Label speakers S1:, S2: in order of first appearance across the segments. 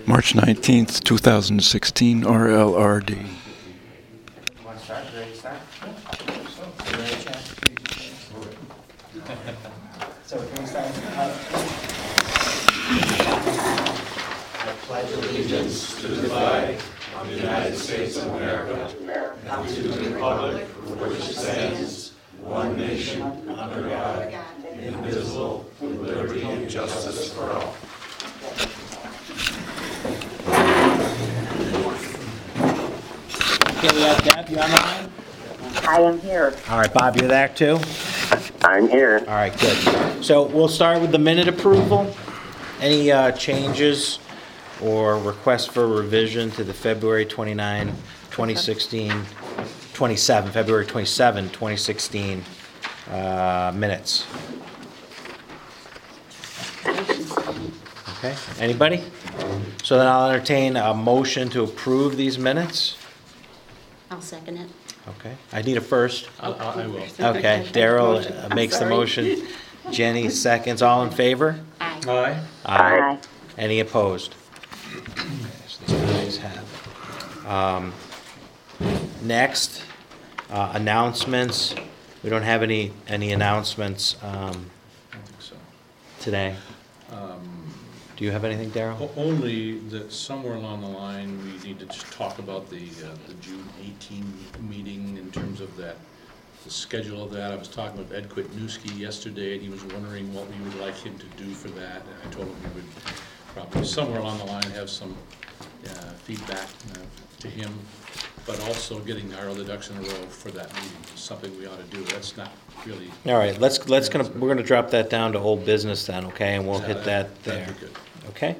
S1: March 19th, 2016, RLRD.
S2: Want to start? Ready to start? So can we start? I pledge allegiance
S3: to the flag of the United States of America and to the republic for which it stands, one nation, under God, indivisible, with liberty and justice for all.
S2: Okay, we have Deb, you on the line?
S4: I am here.
S2: All right, Bob, you're there too?
S4: I'm here.
S2: All right, good. So we'll start with the minute approval. Any changes or requests for revision to the February 29, 2016, 27, February 27, 2016 minutes? Okay, anybody? So then I'll entertain a motion to approve these minutes.
S5: I'll second it.
S2: Okay, I need a first.
S6: I will.
S2: Okay, Daryl makes the motion. Jenny seconds. All in favor?
S5: Aye.
S6: Aye.
S4: Aye.
S2: Any opposed? Okay, so these guys have. Next, announcements. We don't have any announcements
S6: I don't think so.
S2: today. Do you have anything, Daryl?
S6: Only that somewhere along the line, we need to just talk about the June 18 meeting in terms of that, the schedule of that. I was talking with Ed Kwitnewski yesterday, and he was wondering what we would like him to do for that. And I told him we would probably somewhere along the line have some feedback to him, but also getting our other ducks in a row for that meeting is something we ought to do. That's not really.
S2: All right, we're gonna drop that down to old business then, okay, and we'll hit that there.
S6: That'd be good.
S2: Okay.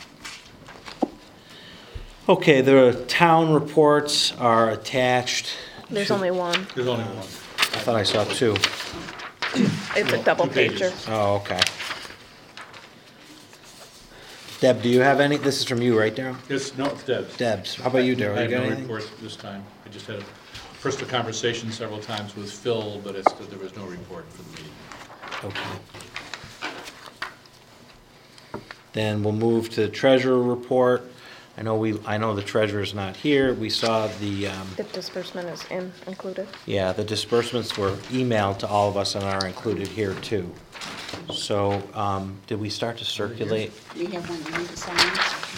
S2: Okay, the town reports are attached.
S7: There's only one.
S6: There's only one.
S2: I thought I saw two.
S7: It's
S6: No,
S7: a double
S6: 2 pages.
S7: pager.
S2: Oh, okay. Deb, do you have any? This is from you, right, Daryl?
S6: It's Deb's.
S2: Deb's. How about you, Daryl?
S6: I
S2: You got
S6: have no
S2: anything?
S6: report this time. I just had a personal conversation several times with Phil, but there was no report for the meeting.
S2: Okay. Then we'll move to the treasurer report. I know the treasurer's not here. We saw the,
S7: The disbursement is included.
S2: yeah, the disbursements were emailed to all of us and are included here too. So, did we start to circulate?
S5: We have one you need to sign.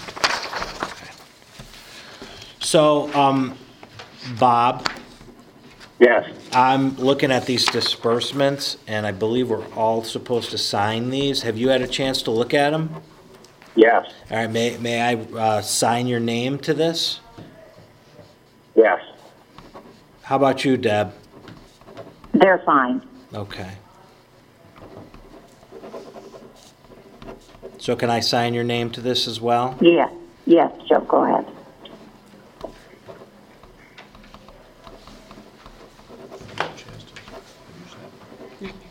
S2: So, Bob,
S4: Yes.
S2: I'm looking at these disbursements and I believe we're all supposed to sign these. Have you had a chance to look at them?
S4: Yes.
S2: All right, may I sign your name to this?
S4: Yes.
S2: How about you, Deb?
S4: They're fine.
S2: Okay. So can I sign your name to this as well?
S4: Yeah. Yes, Joe, go ahead.
S6: Chance to use that.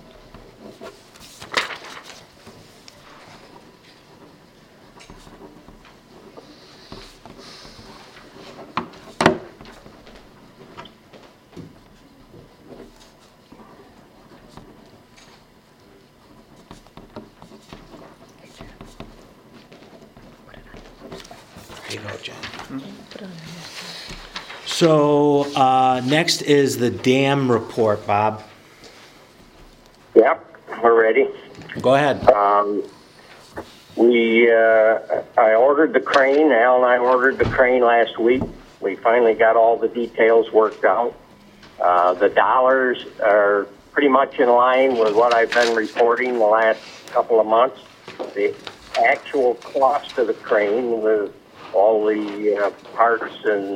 S2: Here you go, Jen.
S7: Put it on there.
S2: So, next is the dam report, Bob.
S4: Yep, we're ready.
S2: Go ahead.
S4: I ordered the crane. Al and I ordered the crane last week. We finally got all the details worked out. The dollars are pretty much in line with what I've been reporting the last couple of months. The actual cost of the crane with all the parts and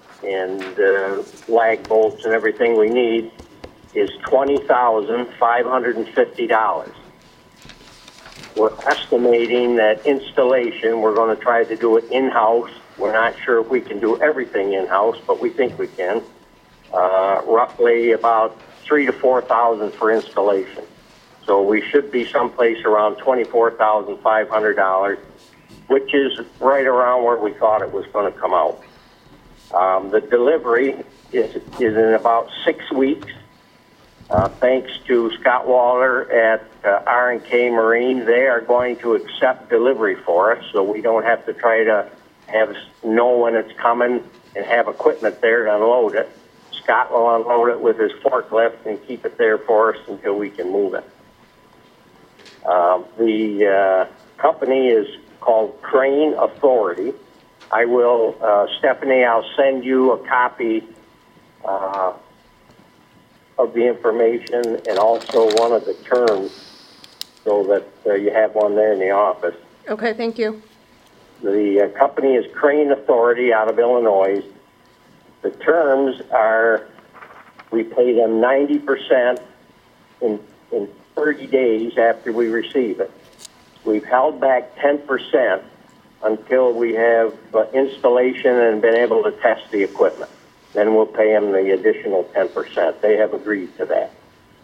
S4: lag bolts and everything we need is $20,550. We're estimating that installation, we're going to try to do it in-house. We're not sure if we can do everything in-house, but we think we can. Roughly about $3,000 to $4,000 for installation. So we should be someplace around $24,500, which is right around where we thought it was going to come out. The delivery is in about 6 weeks. Thanks to Scott Waller at R&K Marine, they are going to accept delivery for us, so we don't have to try to know when it's coming and have equipment there to unload it. Scott will unload it with his forklift and keep it there for us until we can move it. The company is called Crane Authority. I will, Stephanie, I'll send you a copy of the information and also one of the terms so that you have one there in the office.
S7: Okay, thank you.
S4: The company is Crane Authority out of Illinois. The terms are we pay them 90% in 30 days after we receive it. We've held back 10% until we have installation and been able to test the equipment. Then we'll pay them the additional 10%. They have agreed to that.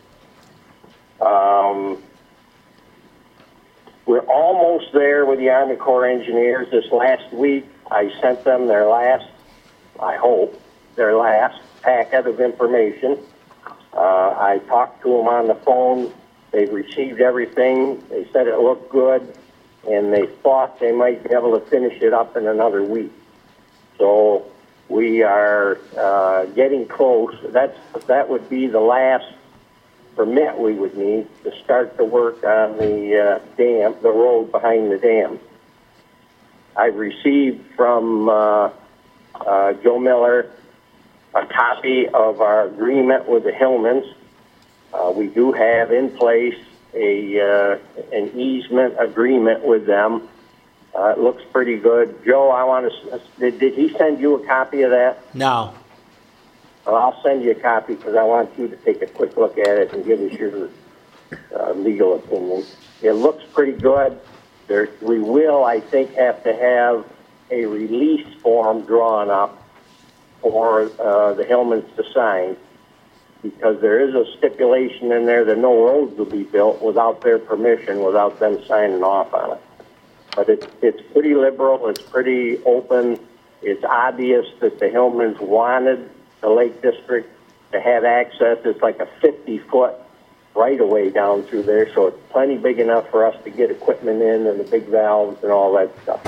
S4: We're almost there with the Army Corps of Engineers. This last week, I sent them their last, I hope, their last packet of information. I talked to them on the phone. They've received everything. They said it looked good, and they thought they might be able to finish it up in another week. So we are getting close. That would be the last permit we would need to start the work on the dam, the road behind the dam. I've received from Joe Miller a copy of our agreement with the Hillmans. We do have in place an easement agreement with them. It looks pretty good. Joe, I want to. Did he send you a copy of that?
S2: No.
S4: Well, I'll send you a copy because I want you to take a quick look at it and give us your legal opinion. It looks pretty good. We will, I think, have to have a release form drawn up for the Hillmans to sign, because there is a stipulation in there that no roads will be built without their permission, without them signing off on it. But it's pretty liberal. It's pretty open. It's obvious that the Hillmans wanted the Lake District to have access. It's like a 50-foot right-of-way down through there, so it's plenty big enough for us to get equipment in and the big valves and all that stuff.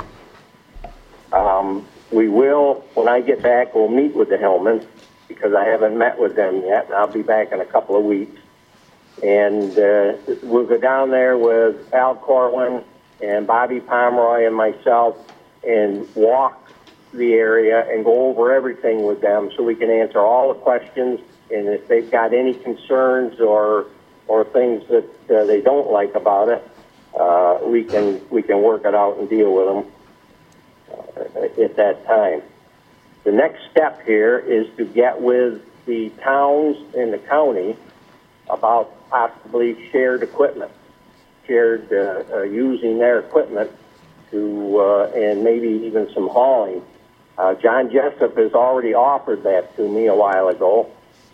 S4: We will, when I get back, we'll meet with the Hillmans, because I haven't met with them yet, and I'll be back in a couple of weeks. And we'll go down there with Al Corwin and Bobby Pomeroy and myself and walk the area and go over everything with them so we can answer all the questions. And if they've got any concerns or things that they don't like about it, we can work it out and deal with them at that time. The next step here is to get with the towns in the county about possibly shared equipment, using their equipment to, and maybe even some hauling. John Jessup has already offered that to me a while ago.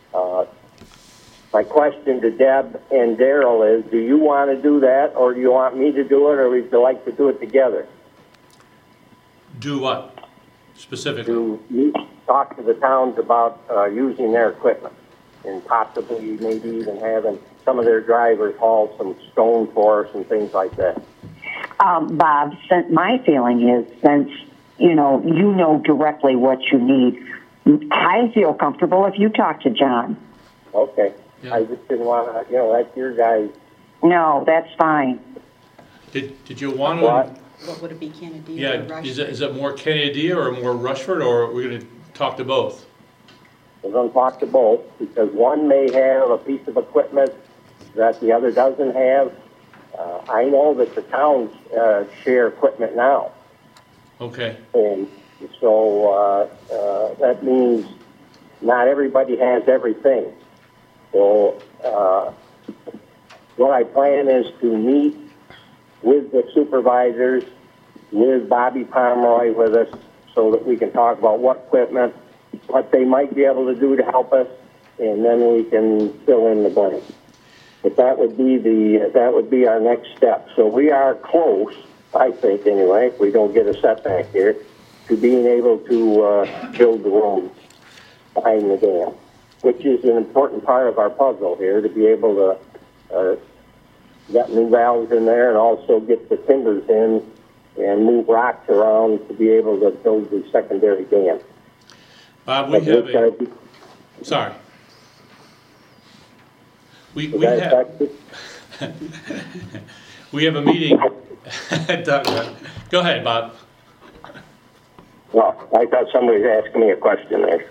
S4: My question to Deb and Daryl is, do you want to do that, or do you want me to do it, or would you like to do it together?
S6: Do what specifically?
S4: To talk to the towns about using their equipment and possibly maybe even having some of their drivers haul some stone for us and things like that.
S8: Bob, my feeling is, since you know directly what you need, I feel comfortable if you talk to John.
S4: Okay.
S6: Yeah.
S4: I just didn't want to, that's your guys.
S8: No, that's fine.
S6: Did you want to?
S4: What?
S5: What would it be, Kennedy or
S6: Yeah,
S5: Rushford?
S6: is it more Kennedy or more Rushford, or are we going to talk to both?
S4: We're going to talk to both, because one may have a piece of equipment that the other doesn't have. I know that the towns share equipment now.
S6: Okay.
S4: And so that means not everybody has everything. So what I plan is to meet with the supervisors, with Bobby Pomeroy with us, so that we can talk about what equipment, what they might be able to do to help us, and then we can fill in the blank. But that would be our next step. So we are close, I think anyway, if we don't get a setback here, to being able to build the road behind the dam, which is an important part of our puzzle here, to be able to get new valves in there and also get the timbers in and move rocks around to be able to build the secondary dam.
S6: Bob, we have a, sorry. We have, we have a meeting. Go ahead, Bob.
S4: Well, I thought somebody was asking me a question there.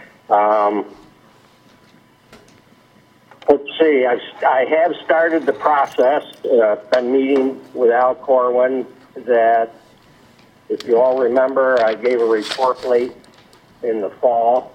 S4: Let's see, I have started the process. Been meeting with Al Corwin that, if you all remember, I gave a report late in the fall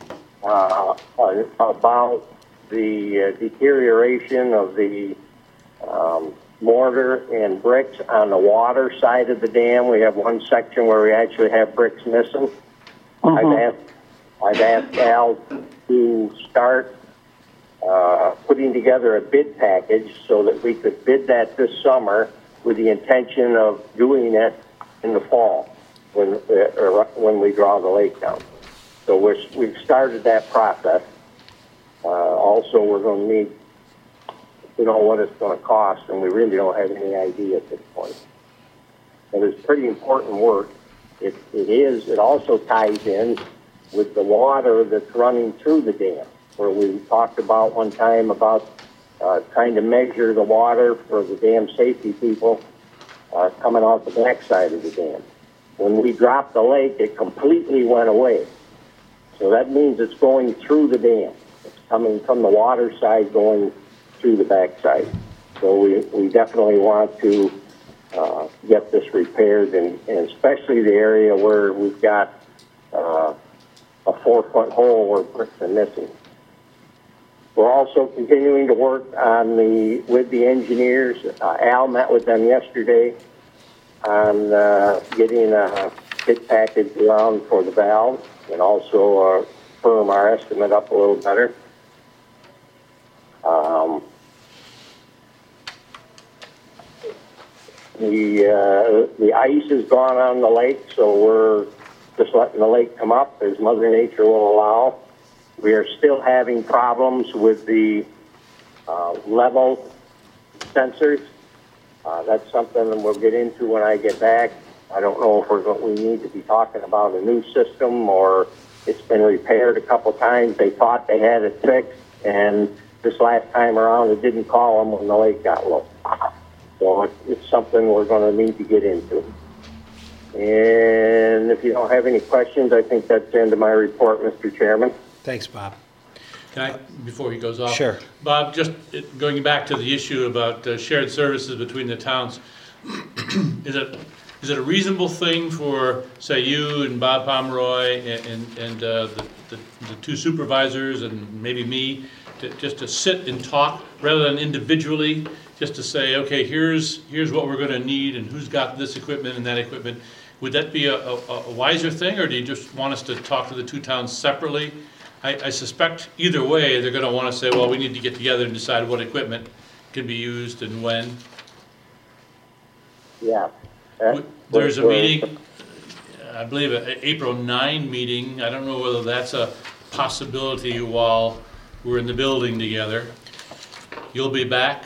S4: about the deterioration of the mortar and bricks on the water side of the dam. We have one section where we actually have bricks missing. I've asked Al to start putting together a bid package so that we could bid that this summer with the intention of doing it in the fall when we draw the lake down. So we've started that process. Also, we're going to need to know what it's going to cost, and we really don't have any idea at this point. And it's pretty important work. It also ties in with the water that's running through the dam, where we talked about one time about trying to measure the water for the dam safety people coming off the backside of the dam. When we dropped the lake, it completely went away. So that means it's going through the dam. It's coming from the water side, going through the backside. So we definitely want to get this repaired, and especially the area where we've got a 4-foot hole where bricks are missing. We're also continuing to work on with the engineers. Al met with them yesterday on getting a bid package around for the valves, and also firm our estimate up a little better. The ice is gone on the lake, so we're just letting the lake come up as Mother Nature will allow. We are still having problems with the level sensors. That's something that we'll get into when I get back. I don't know if we need to be talking about a new system, or it's been repaired a couple times. They thought they had it fixed, and this last time around it didn't call them when the lake got low. So it's something we're going to need to get into. And if you don't have any questions, I think that's the end of my report, Mr. Chairman.
S2: Thanks, Bob.
S6: Can I, before he goes off?
S2: Sure.
S6: Bob, just going back to the issue about shared services between the towns, is it a reasonable thing for, say, you and Bob Pomeroy and the two supervisors and maybe me just to sit and talk rather than individually, just to say, okay, here's what we're going to need and who's got this equipment and that equipment? Would that be a wiser thing, or do you just want us to talk to the two towns separately? I suspect either way they're going to want to say, well, we need to get together and decide what equipment can be used and when.
S4: Yeah.
S6: There's a meeting, I believe an April 9 meeting. I don't know whether that's a possibility while we're in the building together. You'll be back?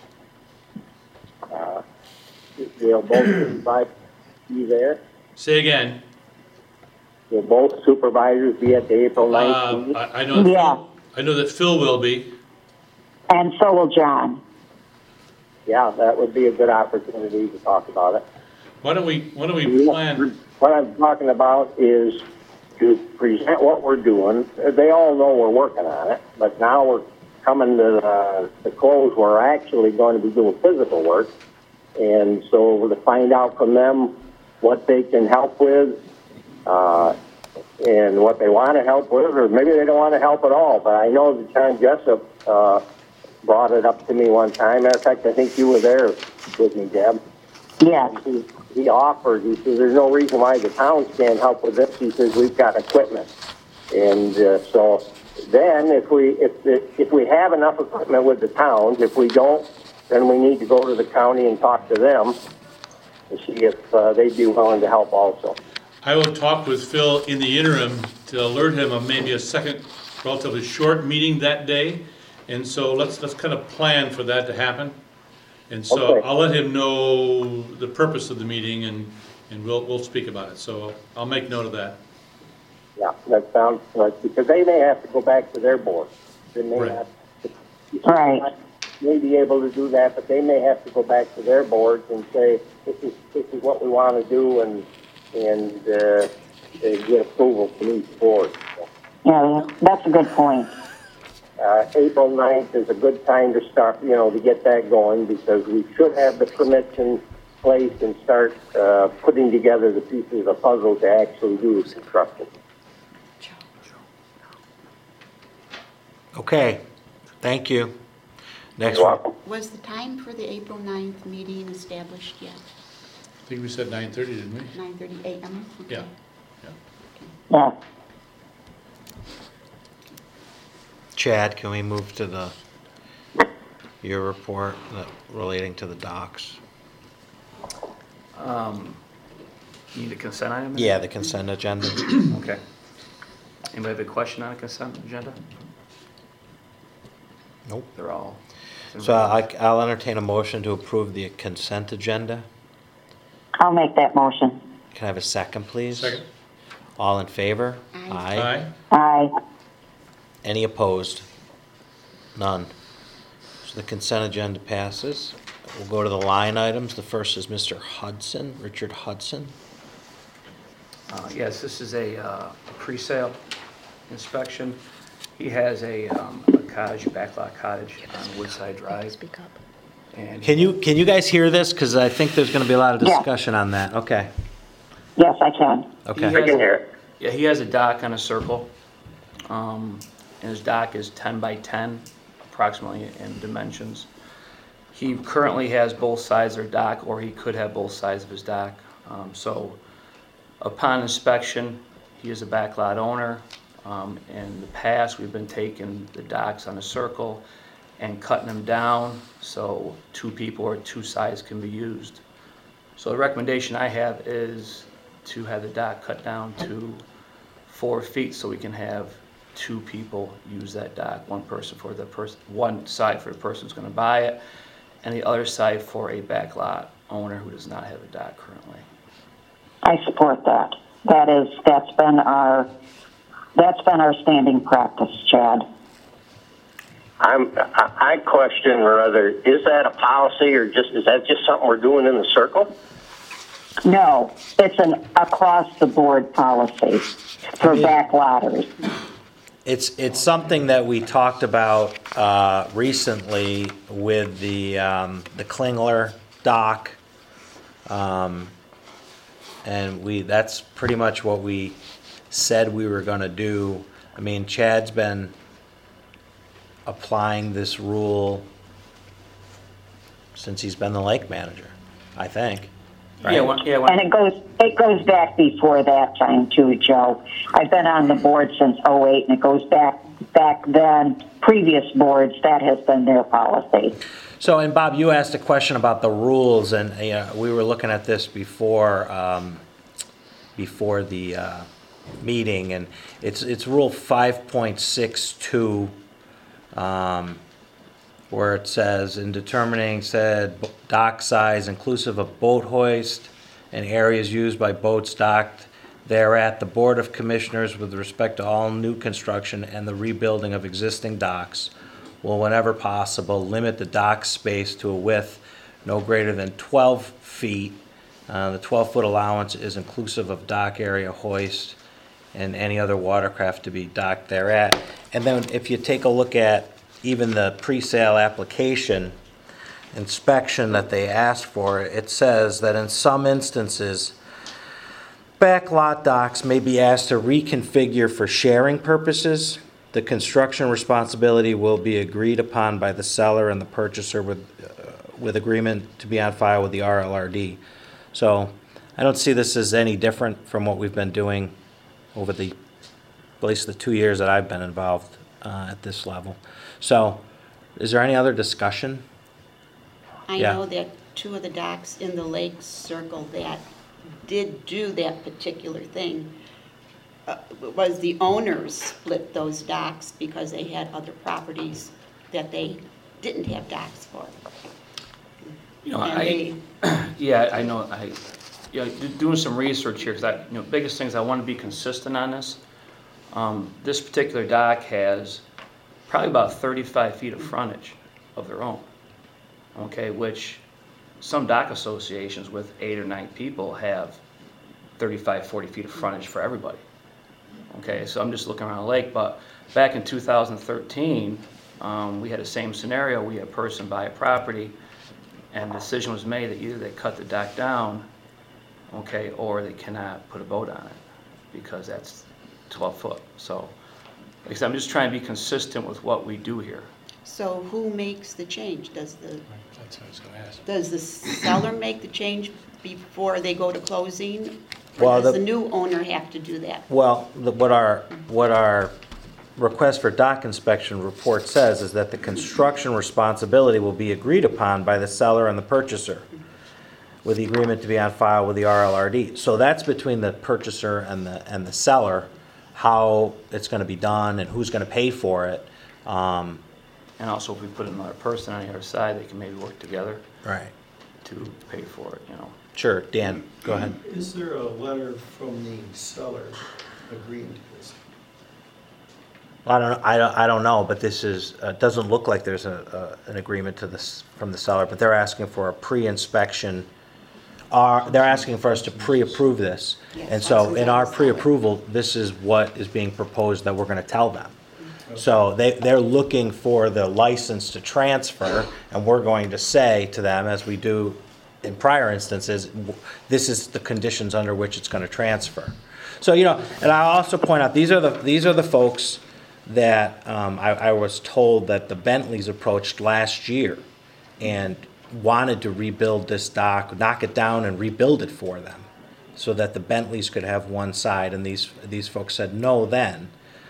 S4: They'll both be there.
S6: Say again.
S4: Will both supervisors be at the April 9th meeting?
S6: I know.
S8: Yeah.
S6: I know that Phil will be.
S8: And so will John.
S4: Yeah, that would be a good opportunity to talk about it.
S6: Why don't we plan?
S4: What I'm talking about is to present what we're doing. They all know we're working on it, but now we're coming to the close where we're actually going to be doing physical work. And so to find out from them what they can help with, and what they want to help with, or maybe they don't want to help at all. But I know that John Jessup brought it up to me one time. Matter of fact, I think you were there with me, Deb.
S8: Yes.
S4: He offered, he says, there's no reason why the towns can't help with this. He says, we've got equipment. And so then if we have enough equipment with the towns, if we don't, then we need to go to the county and talk to them and see if they'd be willing to help also.
S6: I will talk with Phil in the interim to alert him of maybe a second relatively short meeting that day. And so let's kind of plan for that to happen. And so
S4: Okay.
S6: I'll let him know the purpose of the meeting, and we'll speak about it. So I'll make note of that.
S4: Yeah, that sounds good, because they may have to go back to their board. They may
S6: Right.
S4: have to,
S8: Right.
S4: may be able to do that, but they may have to go back to their boards and say, this is what we want to do, and get approval from each board.
S8: Yeah, that's a good point.
S4: April 9th is a good time to start, to get that going, because we should have the permits in place and start putting together the pieces of the puzzle to actually do the construction.
S2: Okay, thank you. Next
S4: You're
S2: one.
S4: welcome.
S5: Was the time for the April 9th meeting established yet?
S6: I think we said 9:30, didn't we?
S5: 9:30 a.m.? Okay.
S6: Yeah.
S8: Yeah.
S2: Chad, can we move to your report relating to the docks?
S9: You need a consent item?
S2: Yeah, the consent agenda.
S9: Okay. Anybody have a question on a consent agenda?
S2: Nope.
S9: They're all.
S2: So I'll entertain a motion to approve the consent agenda.
S8: I'll make that motion.
S2: Can I have a second, please?
S6: Second.
S2: All in favor?
S5: Aye.
S6: Aye.
S8: Aye.
S2: Any opposed? None. So the consent agenda passes. We'll go to the line items. The first is Mr. Hudson, Richard Hudson.
S9: Yes, this is a pre-sale inspection. He has a cottage, a backlot cottage on Woodside Drive.
S7: Speak up.
S9: And
S2: Can you guys hear this? Because I think there's going to be a lot of
S8: Yeah.
S2: discussion on that. Okay.
S8: Yes, I can.
S2: Okay.
S4: I can hear it.
S9: Yeah, he has a dock on a circle. And his dock is 10 by 10, approximately in dimensions. He currently has both sides of their dock, or he could have both sides of his dock. So upon inspection, he is a backlot owner. In the past, we've been taking the docks on a circle and cutting them down so two people or two sides can be used. So the recommendation I have is to have the dock cut down to 4 feet so we can have two people use that dock, one side for the person who's going to buy it, and the other side for a backlot owner who does not have a dock currently.
S8: I support that. That's been our standing practice, Chad.
S4: I question rather, is that a policy or is that just something we're doing in the circle?
S8: No, it's an across-the-board policy for backlotters.
S2: It's something that we talked about recently with the Klingler dock, and that's pretty much what we said we were going to do. I mean, Chad's been applying this rule since he's been the lake manager, I think. Right?
S8: And it goes back before that time too, Joe. I've been on the board since '08, and it goes back then. Previous boards, that has been their policy.
S2: So, and Bob, you asked a question about the rules, and we were looking at this before the meeting, and it's Rule 5.62, where it says, in determining said dock size inclusive of boat hoist and areas used by boats docked thereat, the Board of Commissioners, with respect to all new construction and the rebuilding of existing docks, will, whenever possible, limit the dock space to a width no greater than 12 feet. The 12-foot allowance is inclusive of dock area, hoist, and any other watercraft to be docked thereat. And then if you take a look at even the pre-sale application inspection that they asked for, it says that in some instances, backlot docks may be asked to reconfigure for sharing purposes. The construction responsibility will be agreed upon by the seller and the purchaser with agreement to be on file with the RLRD. So I don't see this as any different from what we've been doing over at least the 2 years that I've been involved at this level. So is there any other discussion?
S5: I
S2: Yeah.
S5: know that two of the docks in the lake circle that did do that particular thing was the owners split those docks because they had other properties that they didn't have docks for.
S9: You know,
S5: And they,
S9: Yeah, I know, doing some research here, because biggest things, I want to be consistent on this. This particular dock has probably about 35 feet of frontage of their own, okay, which some dock associations with 8 or 9 people have 35, 40 feet of frontage for everybody. Okay, so I'm just looking around the lake, but back in 2013, we had the same scenario. We had a person buy a property, and the decision was made that either they cut the dock down, okay, or they cannot put a boat on it because that's 12 foot. So, like I said, I'm just trying to be consistent with what we do here.
S5: so who makes the change?
S6: That's what I was gonna ask.
S5: Does the seller make the change before they go to closing?
S2: Well,
S5: Or does
S2: the-
S5: the new owner have to do that?
S2: Well, what our request for dock inspection report says is that the construction responsibility will be agreed upon by the seller and the purchaser, with the agreement to be on file with the RLRD. So that's between the purchaser and the seller, how it's gonna be done and who's gonna pay for it.
S9: And also, if we put another person on the other side, they can maybe work together
S2: Right.
S9: to pay for it, you know.
S2: Sure, Dan, go ahead.
S3: Is there a letter from the seller agreeing to this?
S2: I don't know, but this is, doesn't look like there's an agreement to this, from the seller, but they're asking for a pre-inspection. They're asking for us to pre-approve this.
S5: Yes,
S2: And so
S5: that's
S2: in our
S5: exactly.
S2: pre-approval, this is what is being proposed that we're gonna tell them. So they're looking for the license to transfer, and we're going to say to them, as we do in prior instances, this is the conditions under which it's gonna transfer. So, and I also point out, these are the folks that I was told that the Bentleys approached last year and wanted to rebuild this dock, knock it down and rebuild it for them, so that the Bentleys could have one side, and these folks said no then.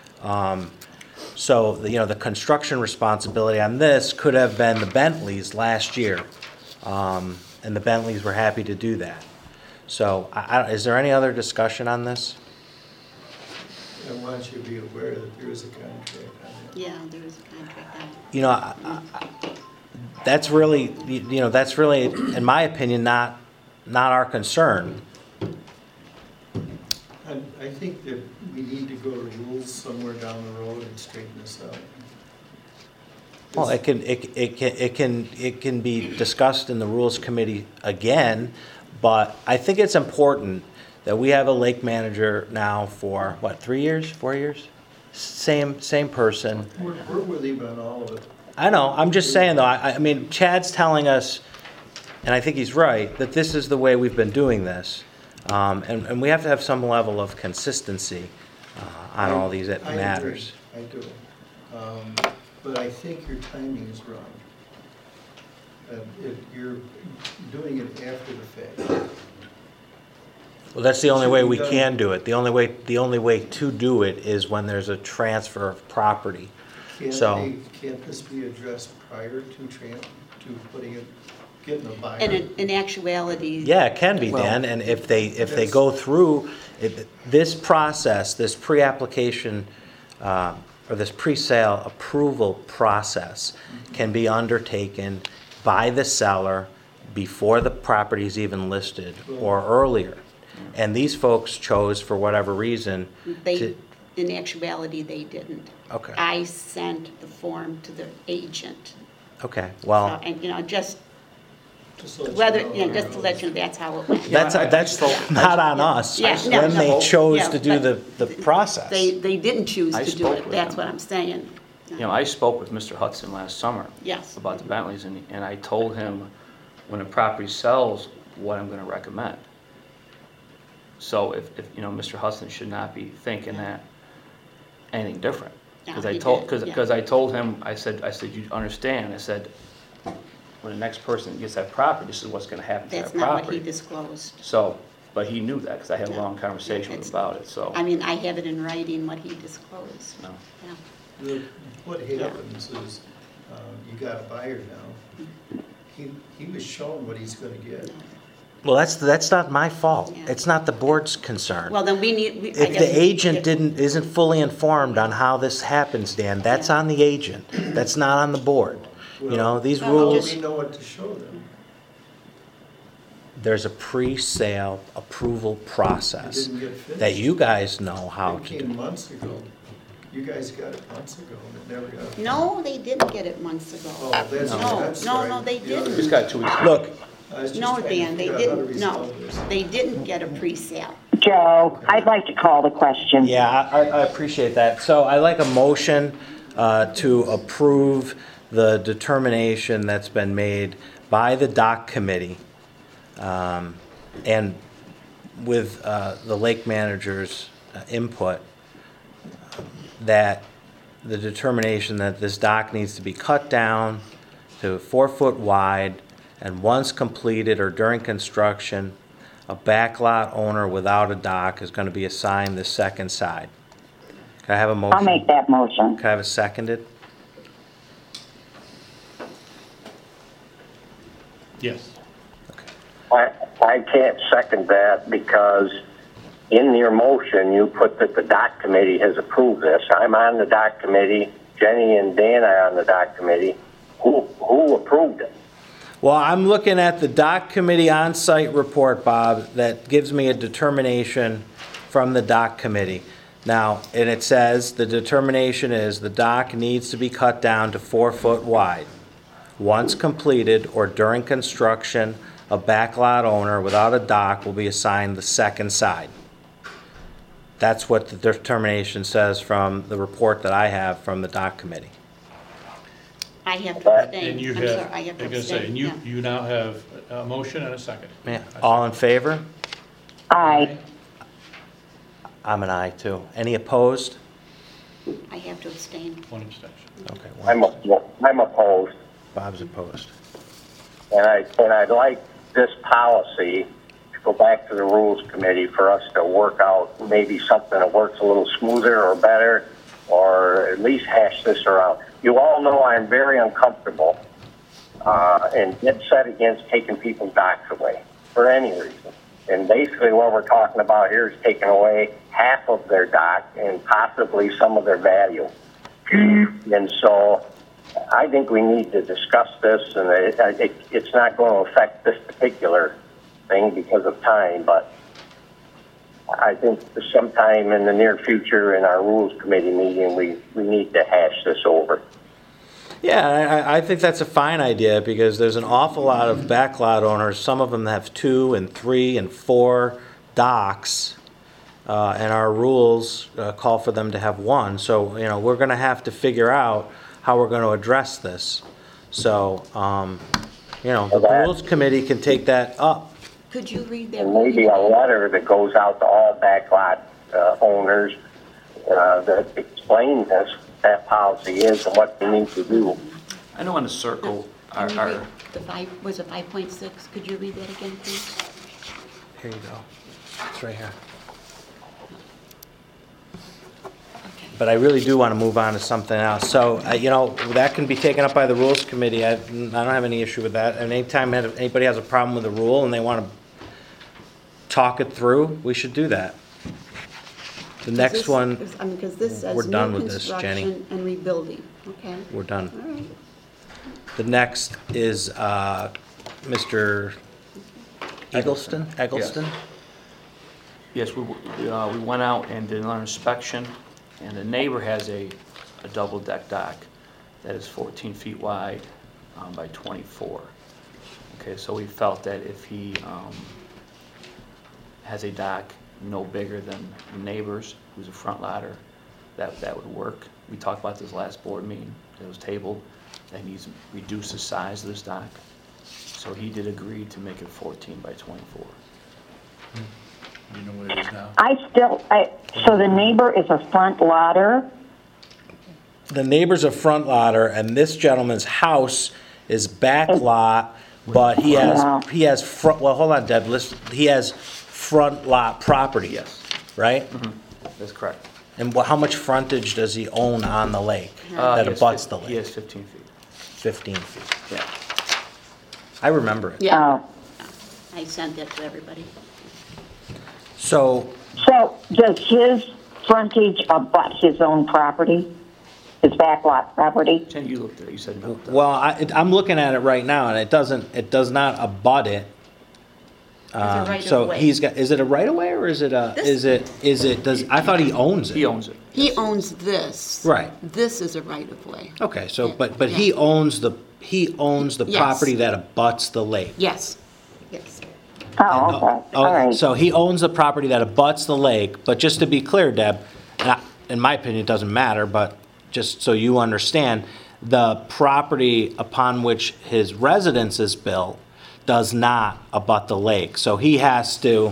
S2: So, the construction responsibility on this could have been the Bentleys last year, and the Bentleys were happy to do that. So, is there any other discussion on this?
S3: I want you to be aware that there is a contract on that.
S5: Yeah, there is a contract on it.
S2: That's really, in my opinion, not our concern.
S3: I think that we need to go to rules somewhere down the road and straighten this out.
S2: Well, it can be discussed in the Rules Committee again, but I think it's important that we have a lake manager now for, 3 years, 4 years? Same person.
S3: We're with him on all of it.
S2: I know, I'm just saying though, I mean, Chad's telling us, and I think he's right, that this is the way we've been doing this. And we have to have some level of consistency on all these matters.
S3: I do. But I think your timing is wrong. You're doing it after the fact.
S2: Well, that's the only way we can do it. The only way to do it is when there's a transfer of property.
S3: Can't this be addressed prior to putting it, getting a buyer?
S5: And in actuality.
S2: Yeah, it can be, Dan, and if they go through this process, this pre-application, or this pre-sale approval process can be undertaken by the seller before the property is even listed or earlier. And these folks chose, for whatever reason,
S5: In actuality, they didn't.
S2: Okay.
S5: I sent the form to the agent.
S2: Okay, well,
S5: And, just
S3: Just to let you
S5: whether,
S3: know.
S5: just to let you know, that's how it went.
S2: that's not on us,
S5: Yeah, no,
S2: when they
S5: no.
S2: chose
S5: Yeah,
S2: to do
S5: but
S2: the process.
S5: They didn't choose
S9: I
S5: to do
S9: spoke
S5: it,
S9: with
S5: that's
S9: them.
S5: what I'm saying.
S9: I spoke with Mr. Hudson last summer.
S5: Yes.
S9: About the Bentleys, and I told him when a property sells, what I'm gonna recommend. So if Mr. Hudson should not be thinking that anything different. Because
S5: No,
S9: I
S5: he
S9: told,
S5: did, yeah.
S9: because I told him, I said, you understand, I said, when the next person gets that property, this is what's gonna happen to that
S5: That's
S9: property.
S5: not what he disclosed.
S9: So, but he knew that, because I had a
S5: No,
S9: long conversation with
S5: it's-
S9: him about it, so.
S5: I mean, I have it in writing what he disclosed.
S9: No.
S5: Yeah.
S3: What happens is, you got a buyer now. He was shown what he's gonna get.
S2: Well, that's not my fault.
S5: Yeah.
S2: It's not the board's concern.
S5: Well, then I
S2: If
S5: guess
S2: the agent
S5: yeah.
S2: isn't fully informed on how this happens, Dan, that's on the agent. That's not on the board.
S3: Well,
S2: These
S5: Well,
S2: rules,
S3: We know what to show them.
S2: there's a pre-sale approval process
S3: It didn't get finished.
S2: that you guys know how
S3: It
S2: to
S3: came
S2: do.
S3: months ago. You guys got it months ago, and it never got.
S5: No, they didn't get it months ago.
S3: Oh, that's,
S5: No,
S3: that's
S5: no,
S3: right.
S5: no, they
S3: The other-
S5: didn't.
S9: Just got 2 weeks.
S2: Look,
S3: I was just
S5: No,
S3: trying to
S5: Dan, they
S3: figure out how to
S5: didn't, no,
S3: resolve this.
S5: they didn't get a pre-sale.
S8: Joe, I'd like to call the question.
S2: yeah, I appreciate that. So I like a motion to approve the determination that's been made by the dock committee, and with the lake manager's input, that the determination that this dock needs to be cut down to 4 foot wide, and once completed or during construction, a backlot owner without a dock is going to be assigned the second side. Can I have a motion?
S8: I'll make that motion.
S2: Can I have a seconded?
S6: Yes.
S4: I can't second that because in your motion, you put that the dock committee has approved this. I'm on the dock committee. Jenny and Dan are on the dock committee. Who approved it?
S2: Well, I'm looking at the dock committee on-site report, Bob, that gives me a determination from the dock committee. Now, and it says, the determination is the dock needs to be cut down to 4 foot wide. Once completed or during construction, a backlot owner without a dock will be assigned the second side. That's what the determination says from the report that I have from the dock committee.
S5: I have to abstain.
S6: And you
S5: I'm
S6: have,
S5: sorry, I have
S6: like
S5: to
S6: I say,
S5: abstain.
S6: and
S5: yeah.
S6: you now have a motion and a second.
S2: Yeah, all in favor?
S8: Aye.
S2: I'm an aye too. Any opposed?
S5: I have to abstain.
S6: One abstention.
S2: Okay,
S4: I'm opposed.
S2: Bob's opposed.
S4: And I'd like this policy to go back to the rules committee for us to work out maybe something that works a little smoother or better, or at least hash this around. You all know I'm very uncomfortable and dead set against taking people's docks away for any reason. And basically what we're talking about here is taking away half of their dock and possibly some of their value. And so I think we need to discuss this, and it's not going to affect this particular thing because of time, but I think sometime in the near future in our rules committee meeting, we need to hash this over.
S2: Yeah, I think that's a fine idea because there's an awful lot of backlot owners. Some of them have 2 and 3 and 4 docks, and our rules call for them to have 1. So, we're going to have to figure out how we're going to address this. So, the rules committee can take that up.
S5: Could you read that?
S4: And maybe a letter that goes out to all backlot owners that explain this, that policy is and what they need to do.
S9: I know on the circle,
S5: Can you
S9: our
S5: read the 5.6? Could you read that again, please?
S2: Here you go. It's right here.
S5: Okay.
S2: But I really do want to move on to something else. So, that can be taken up by the rules committee. I don't have any issue with that. And anytime anybody has a problem with a rule and they want to talk it through, we should do that. The next one,
S5: Because this says
S2: we're
S5: new
S2: done with this, Jenny.
S5: construction and rebuilding, okay?
S2: we're done.
S5: All right.
S2: The next is Mr. Eggleston?
S9: Yes, we went out and did an inspection, and the neighbor has a double deck dock that is 14 feet wide by 24. Okay, so we felt that if he has a dock no bigger than the neighbor's, who's a front ladder, that would work. We talked about this last board meeting, it was tabled, that he needs to reduce the size of this dock. So he did agree to make it 14 by 24.
S6: You know what it is now?
S8: So the neighbor is a front ladder?
S2: The neighbor's a front ladder, and this gentleman's house is back lot, but he has front, well, hold on, Deb, he has front lot property.
S9: Yes.
S2: Right?
S9: That's correct.
S2: And how much frontage does he own on the lake that
S9: He has
S2: abuts the
S9: He
S2: lake?
S9: has 15 feet.
S2: 15 feet.
S9: Yeah.
S2: I remember it.
S5: Yeah,
S8: Oh.
S5: I sent that to everybody.
S2: So,
S8: So does his frontage abut his own property? His backlot property?
S9: Jen, you looked at it, you said no.
S2: well, I'm looking at it right now, and it does not abut it.
S5: right
S2: So
S5: of way.
S2: he's got, is it a right of way or is it a, I thought he owns it.
S9: He owns it.
S5: He owns this.
S2: Right.
S5: This is a right of way.
S2: Okay, so,
S5: Yeah.
S2: but he owns the
S5: Yes.
S2: property that abuts the lake.
S5: Yes, yes.
S8: Oh, okay, all right.
S2: So he owns the property that abuts the lake, but just to be clear, Deb, in my opinion, it doesn't matter, but just so you understand, the property upon which his residence is built does not abut the lake. So he has to,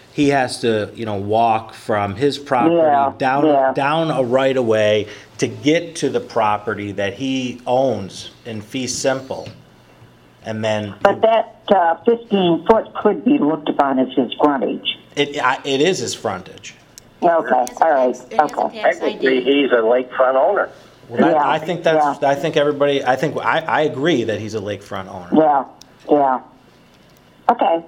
S2: walk from his property
S8: Yeah, yeah.
S2: down a right of way to get to the property that he owns in fee simple. And then
S8: But that 15-foot could be looked upon as his frontage.
S2: it is his frontage.
S8: Okay, all right,
S5: It has a
S8: okay.
S5: tax
S4: Technically,
S5: ID.
S4: he's a lakefront owner.
S2: Well,
S8: Yeah,
S2: I think I agree that he's a lakefront owner.
S8: Yeah, yeah. Okay,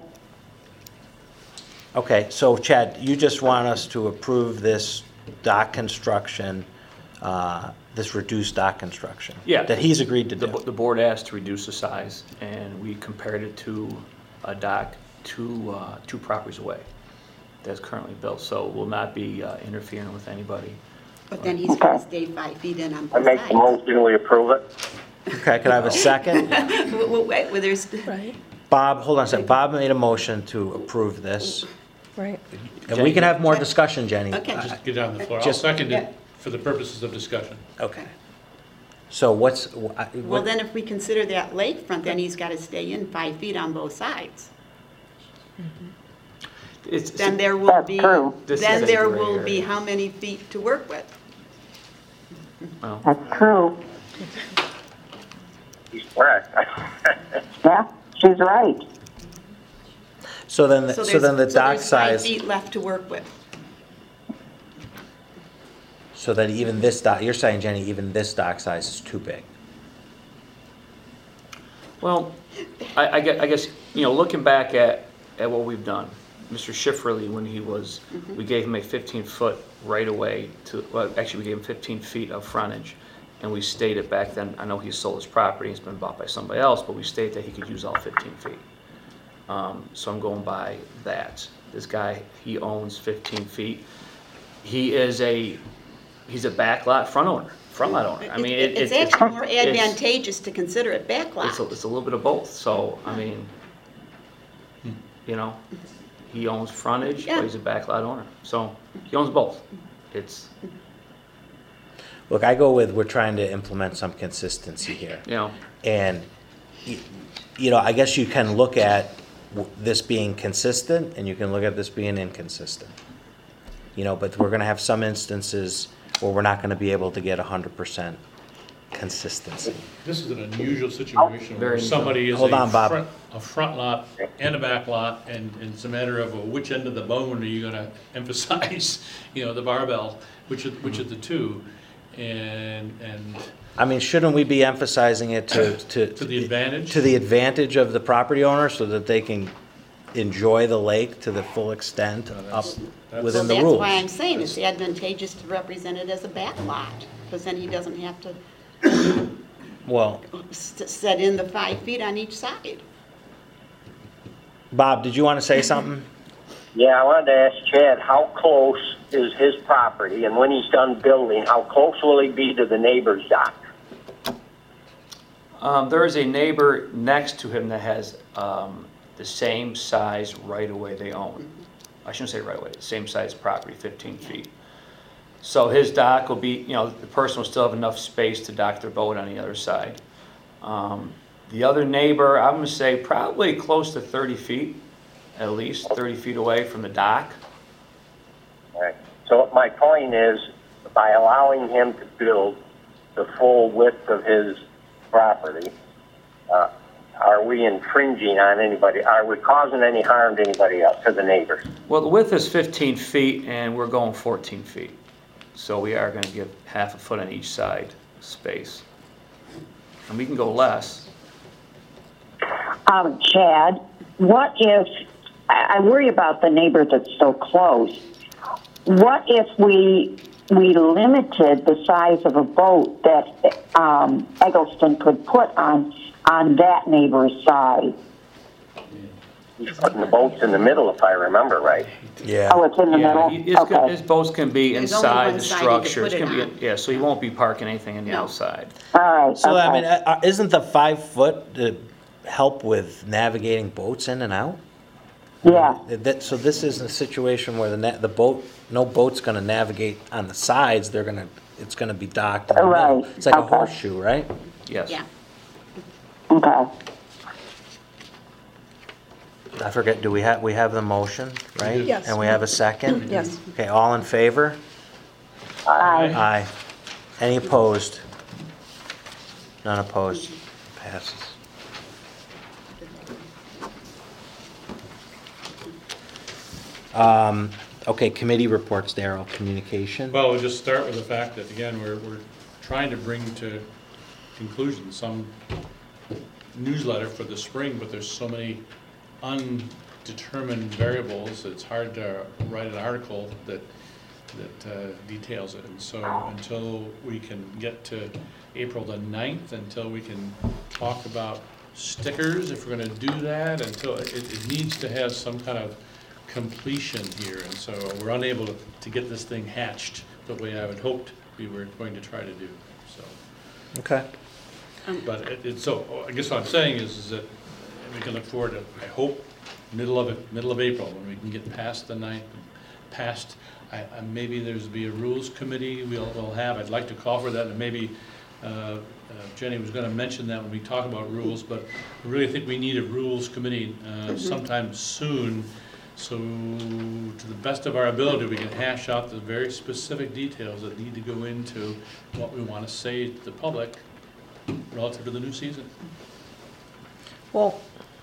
S2: Okay, so Chad, you just want us to approve this dock construction, this reduced dock construction?
S9: Yeah.
S2: That he's agreed to
S9: The
S2: do?
S9: the board asked to reduce the size, and we compared it to a dock two properties away that's currently built, so will not be interfering with anybody.
S5: But then he's got to stay 5 feet in on
S4: I
S5: both
S4: make the
S5: sides.
S4: motion, we approve it.
S2: Okay, could I have a second?
S5: Wait, there's,
S7: Right,
S2: Bob, hold on a second. Bob made a motion to approve this.
S7: right.
S2: And we can have more discussion, Jenny.
S5: Okay.
S6: Just get on the floor. I'll
S2: Just-
S6: second
S5: Yeah.
S6: it for the purposes of discussion.
S2: Okay. So what's,
S5: well, then if we consider that lakefront, then he's got to stay in 5 feet on both sides. Then there will
S8: That's
S5: be,
S8: true.
S9: This
S5: then
S9: is a
S5: there
S9: gray
S5: will be
S9: area.
S5: how many feet to work with?
S8: that's true.
S4: He's correct.
S8: Yeah, she's right.
S2: so then,
S5: So
S2: so then the
S5: there's
S2: dock
S5: 5
S2: size,
S5: feet left to work with.
S2: so that even this dock, you're saying, Jenny, even this dock size is too big?
S9: Well, I guess, looking back at what we've done, Mr. Schifferly, when he was, we gave him a 15-foot right-of-way to, well, actually, we gave him 15 feet of frontage, and we stated back then, I know he sold his property, it's been bought by somebody else, but we stated that he could use all 15 feet. So I'm going by that. This guy, he owns 15 feet. He's a backlot front owner, front lot owner. I mean,
S5: It's actually more advantageous to consider it backlot.
S9: It's a little bit of both, so, I mean, he owns frontage,
S5: Yeah.
S9: but he's a backlot owner, so he owns both. It's,
S2: Look, I go with, we're trying to implement some consistency here. And, I guess you can look at this being consistent, and you can look at this being inconsistent. But we're gonna have some instances where we're not gonna be able to get 100% consistency.
S6: This is an unusual situation where
S9: Very
S6: somebody is
S2: Hold on, Bob.
S6: a front lot and a back lot, and it's a matter of which end of the bone are you gonna emphasize, the barbell, which of the two, and
S2: I mean, shouldn't we be emphasizing it to
S6: the advantage?
S2: to the advantage of the property owner so that they can enjoy the lake to the full extent up
S6: that's-
S2: within the
S5: Well,
S2: rules?
S5: that's why I'm saying it's advantageous to represent it as a backlot, because then he doesn't have to
S2: Well,
S5: set in the 5 feet on each side.
S2: Bob, did you want to say something?
S4: Yeah, I wanted to ask Chad, how close is his property, and when he's done building, how close will he be to the neighbor's dock?
S9: there is a neighbor next to him that has the same size right-of-way they own. I shouldn't say right-of-way, same size property, 15 feet. So his dock will be, the person will still have enough space to dock their boat on the other side. The other neighbor, I'm gonna say probably close to 30 feet, at least 30 feet away from the dock.
S4: All right. So my point is, by allowing him to build the full width of his property, are we infringing on anybody? Are we causing any harm to anybody else, to the neighbors?
S9: Well, the width is 15 feet and we're going 14 feet. So we are gonna give half a foot on each side space. And we can go less.
S8: Chad, what if, I worry about the neighbor that's so close. What if we limited the size of a boat that Eggleston could put on that neighbor's side?
S4: He's putting the boats in the middle, if I remember right.
S2: Yeah.
S8: Oh, it's in the
S9: Yeah,
S8: middle?
S9: his
S8: Okay.
S9: boats can be
S5: There's only
S9: inside
S5: one
S9: the
S5: side you can
S9: structure.
S5: put
S9: It's
S5: it
S9: gonna
S5: on.
S9: be, yeah, so he won't be parking anything in the
S5: No.
S9: outside.
S8: All right,
S2: So, I mean,
S8: okay.
S2: isn't the 5 foot to help with navigating boats in and out?
S8: Yeah,
S2: So this isn't a situation where the boat, no boat's gonna navigate on the sides, it's gonna be docked in the middle.
S8: Right,
S2: It's like a
S8: okay.
S2: horseshoe, right?
S9: Yes.
S5: Yeah.
S8: okay.
S2: I forget, do we have the motion, right?
S7: Yes.
S2: And we have a second?
S7: Yes.
S2: Okay, all in favor?
S8: Aye.
S2: Aye. Any opposed? None opposed. Passes. Okay, committee reports, Darrell, communication?
S6: Well, we'll just start with the fact that, again, we're trying to bring to conclusion some newsletter for the spring, but there's so many undetermined variables, it's hard to write an article that details it. And so until we can get to April the 9th, until we can talk about stickers, if we're gonna do that, until, it needs to have some kind of completion here. And so we're unable to get this thing hatched the way I had hoped we were going to try to do, so.
S2: Okay.
S6: But so I guess what I'm saying is that we can look forward to, I hope, middle of April, when we can get past the 9th, past, maybe there's be a rules committee we'll have. I'd like to call for that, and maybe Jenny was going to mention that when we talk about rules, but I really think we need a rules committee sometime soon, so to the best of our ability, we can hash out the very specific details that need to go into what we want to say to the public relative to the new season.
S2: Well,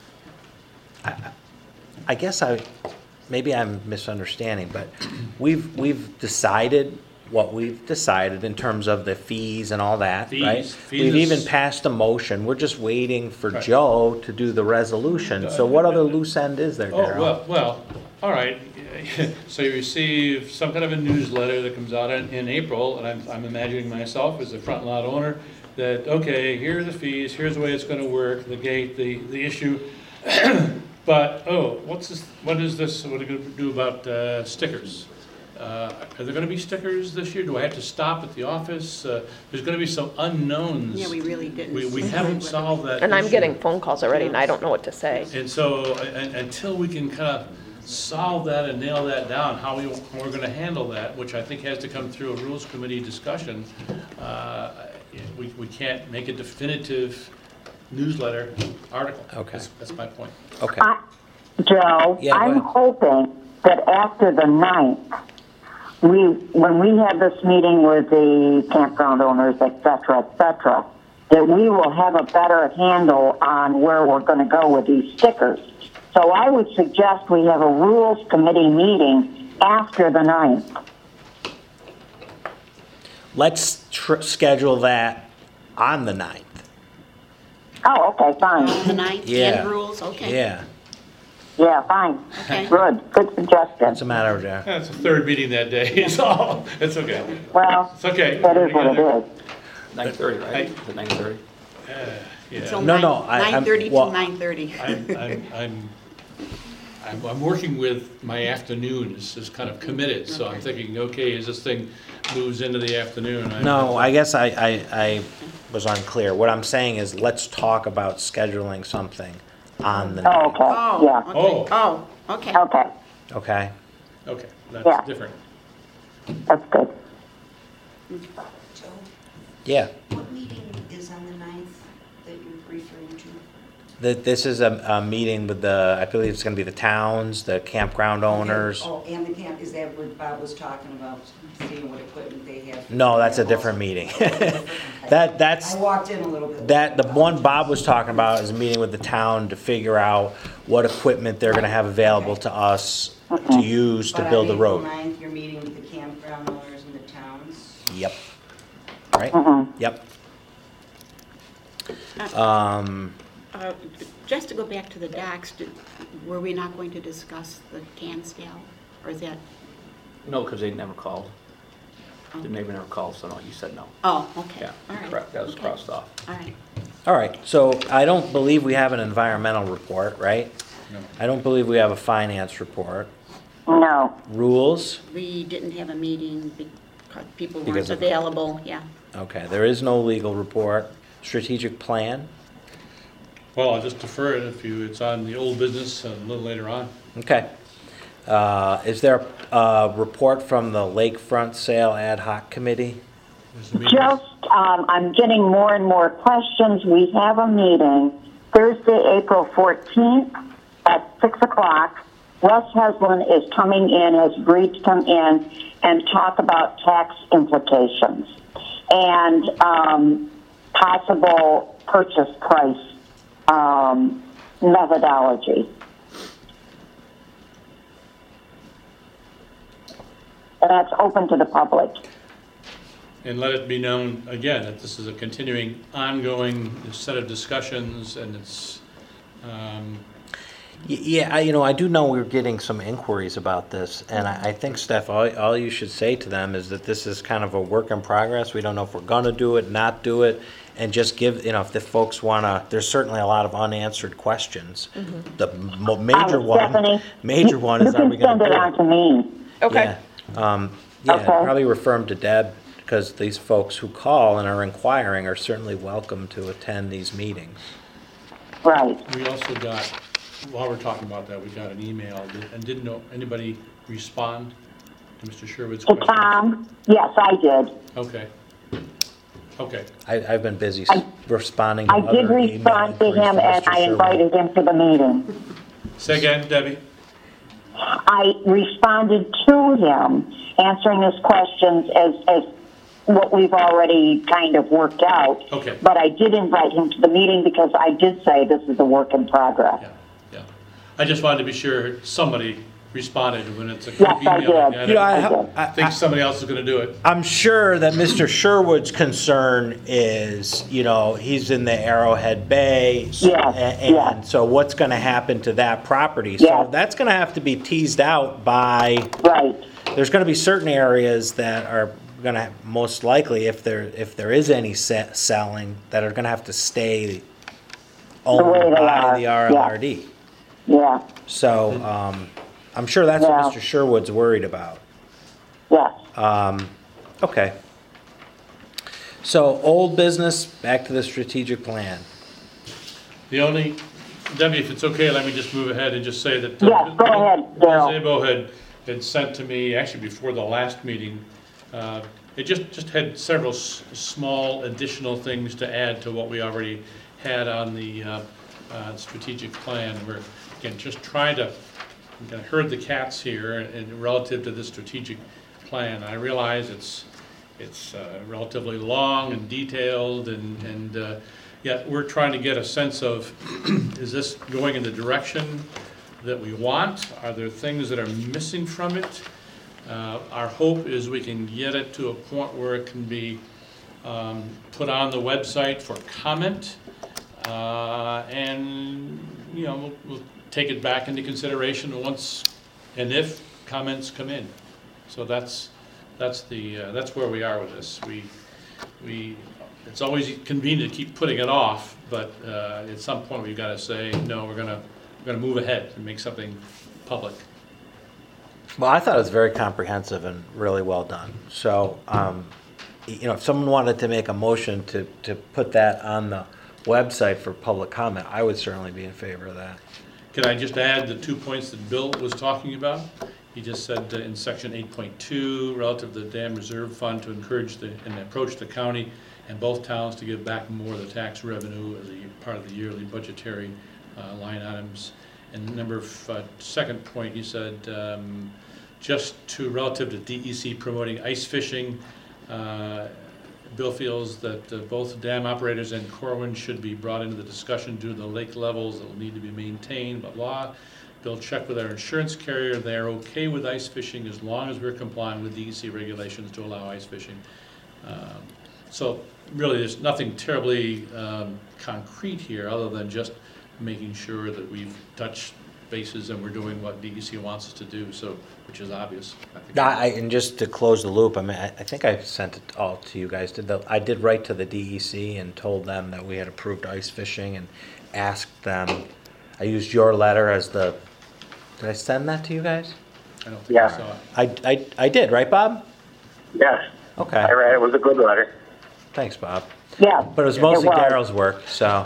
S2: I guess maybe I'm misunderstanding, but we've decided what we've decided in terms of the fees and all that, right?
S6: Fees
S2: We've
S6: is-
S2: even passed a motion, we're just waiting for
S6: Right.
S2: Joe to do the resolution. So what other loose end is there,
S6: Oh,
S2: Darrell?
S6: well, all right. So you receive some kind of a newsletter that comes out in April, and I'm imagining myself as a front lot owner, that, okay, here are the fees, here's the way it's gonna work, the gate, the issue. But, what is this, what are we gonna do about stickers? Are there gonna be stickers this year? Do I have to stop at the office? There's gonna be some unknowns.
S5: Yeah, we really didn't.
S6: We haven't solved that
S7: And I'm
S6: issue.
S7: getting phone calls already, and I don't know what to say.
S6: And so, until we can kind of solve that and nail that down, how we're gonna handle that, which I think has to come through a rules committee discussion, we can't make a definitive newsletter article.
S2: Okay.
S6: That's my point.
S2: Okay,
S8: Joe,
S2: Yeah, go
S8: I'm
S2: ahead.
S8: hoping that after the 9th, when we have this meeting with the campground owners, et cetera, that we will have a better handle on where we're going to go with these stickers. So I would suggest we have a rules committee meeting after the 9th.
S2: let's schedule that on the 9th.
S8: Oh, okay, fine.
S5: The 9th,
S2: Yeah.
S5: and rules, okay.
S2: Yeah,
S8: Yeah, fine.
S5: Okay.
S8: Good suggestion.
S2: what's the matter, Darrell?
S6: Yeah, it's the third meeting that day, it's all, it's okay.
S8: Well,
S6: It's okay.
S8: that is what it is.
S9: 9:30, right? Is it 9:30?
S5: Till
S2: No,
S5: 9
S2: no, I'm-
S5: 9:30
S2: well-
S5: till 9:30.
S6: I'm working with my afternoons is kind of committed, so I'm thinking, okay, as this thing moves into the afternoon.
S2: No, I guess I was unclear. What I'm saying is, let's talk about scheduling something on the
S8: Oh,
S2: 9th,
S8: okay,
S5: Oh,
S8: yeah,
S5: okay. Oh, okay.
S8: okay,
S2: okay?
S6: Okay,
S8: Yeah.
S6: that's different.
S8: that's good.
S10: Joe,
S2: Yeah,
S10: what meeting is on the 9th that you're referring to?
S2: this is a meeting with I believe it's gonna be the towns, the campground owners.
S10: Oh, and the camp, is that what Bob was talking about, seeing what equipment they have?
S2: No, that's a different meeting. That's,
S10: I walked in a little bit.
S2: the one Bob was talking about is a meeting with the town to figure out what equipment they're gonna have available to us to use to build the road.
S10: But on April 9th, you're meeting with the campground owners and the towns?
S2: Yep. Right? Yep.
S5: Just to go back to the docks, were we not going to discuss the Cansdale? Or is that,
S9: No, because they never called. The neighbor never called, so no, you said no.
S5: oh, okay.
S9: Yeah,
S5: All right.
S9: correct, that was
S5: Okay.
S9: crossed off.
S5: All right.
S2: All right, so I don't believe we have an environmental report, right?
S6: No.
S2: I don't believe we have a finance report.
S8: No.
S2: Rules?
S5: We didn't have a meeting because people weren't
S2: Because of-
S5: available, yeah.
S2: Okay, there is no legal report. Strategic plan?
S6: Well, I'll just defer it if you, it's on the old business a little later on.
S2: Okay. Is there a report from the Lakefront Sale Ad Hoc Committee?
S6: There's a meeting.
S8: Just, I'm getting more and more questions. We have a meeting Thursday, April 14th at 6 o'clock. Wes Heslin is coming in, has agreed to come in and talk about tax implications and possible purchase price methodology. And that's open to the public.
S6: And let it be known, again, that this is a continuing, ongoing set of discussions, and it's,
S2: Yeah, I do know we're getting some inquiries about this, and I think, Steph, all you should say to them is that this is kind of a work in progress. We don't know if we're gonna do it, not do it, and just give, if the folks wanna, there's certainly a lot of unanswered questions. The major one is, are we
S8: You can
S2: gonna
S8: send it
S2: do
S8: on
S2: it?
S8: to me.
S7: Okay.
S2: Yeah,
S8: Okay.
S2: probably refer them to Deb, because these folks who call and are inquiring are certainly welcome to attend these meetings.
S8: Right.
S6: we also got, while we're talking about that, we got an email, and didn't know, anybody respond to Mr. Sherwood's
S8: To
S6: questions?
S8: Tom, yes, I did.
S6: Okay. Okay.
S2: I've been busy
S8: I-
S2: responding to
S8: I
S2: other
S8: did
S2: email
S8: respond to
S2: inquiries
S8: him
S2: from
S8: and
S2: Mr.
S8: I
S2: Sherwood.
S8: invited him to the meeting.
S6: Say again, Debbie?
S8: I responded to him, answering his questions as what we've already kind of worked out.
S6: Okay.
S8: But I did invite him to the meeting because I did say this is a work in progress.
S6: Yeah. I just wanted to be sure somebody responded when it's a quick
S8: Yes, I
S6: email like
S8: did.
S6: that.
S2: You know,
S6: I think somebody else is gonna do it.
S2: I'm sure that Mr. Sherwood's concern is, he's in the Arrowhead Bay.
S8: Yes,
S2: And
S8: yes.
S2: so what's going to happen to that property? So
S8: Yes.
S2: that's going to have to be teased out by,
S8: Right,
S2: there's going to be certain areas that are going to, most likely, if there is any selling, that are going to have to stay
S8: way
S2: owned
S8: they
S2: by
S8: are,
S2: the
S8: yeah.
S2: RLRD.
S8: yeah,
S2: So I'm sure that's what
S8: Yeah.
S2: Mr. Sherwood's worried about.
S8: yes.
S2: Okay. So, old business, back to the strategic plan.
S6: The only, Debbie, if it's okay, let me just move ahead and just say that.
S8: Yes, go ahead,
S6: Bill
S8: Darryl.
S6: Szabo had sent to me, actually before the last meeting, it just had several small additional things to add to what we already had on the strategic plan. We're, again, just trying to herd the cats here and relative to this strategic plan. I realize it's relatively long and detailed, and yet we're trying to get a sense of, is this going in the direction that we want? Are there things that are missing from it? Our hope is we can get it to a point where it can be put on the website for comment, and we'll take it back into consideration once and if comments come in. So that's where we are with this. It's always convenient to keep putting it off, but at some point we've got to say no. We're gonna move ahead and make something public.
S2: Well, I thought it was very comprehensive and really well done. So, if someone wanted to make a motion to put that on the website for public comment, I would certainly be in favor of that.
S6: Can I just add the 2 points that Bill was talking about? He just said in section 8.2, relative to the dam reserve fund, to encourage and approach the county and both towns to give back more of the tax revenue as a part of the yearly budgetary line items. And second point, he said, just to relative to DEC promoting ice fishing, Bill feels that both dam operators and Corwin should be brought into the discussion due to the lake levels that will need to be maintained, blah, blah. Bill checked with our insurance carrier. They're okay with ice fishing as long as we're complying with DEC regulations to allow ice fishing. So really, there's nothing terribly concrete here other than just making sure that we've touched bases and we're doing what DEC wants us to do, so, which is obvious.
S2: And just to close the loop, I think I sent it all to you guys. I did write to the DEC and told them that we had approved ice fishing and asked them. I used your letter as the, did I send that to you guys?
S6: I don't think I
S4: Yeah.
S6: saw it.
S2: I did, right, Bob?
S4: Yes.
S2: Okay,
S4: I read it. It was a good letter.
S2: thanks, Bob.
S8: Yeah.
S2: But it was mostly
S8: was.
S2: Daryl's work, so.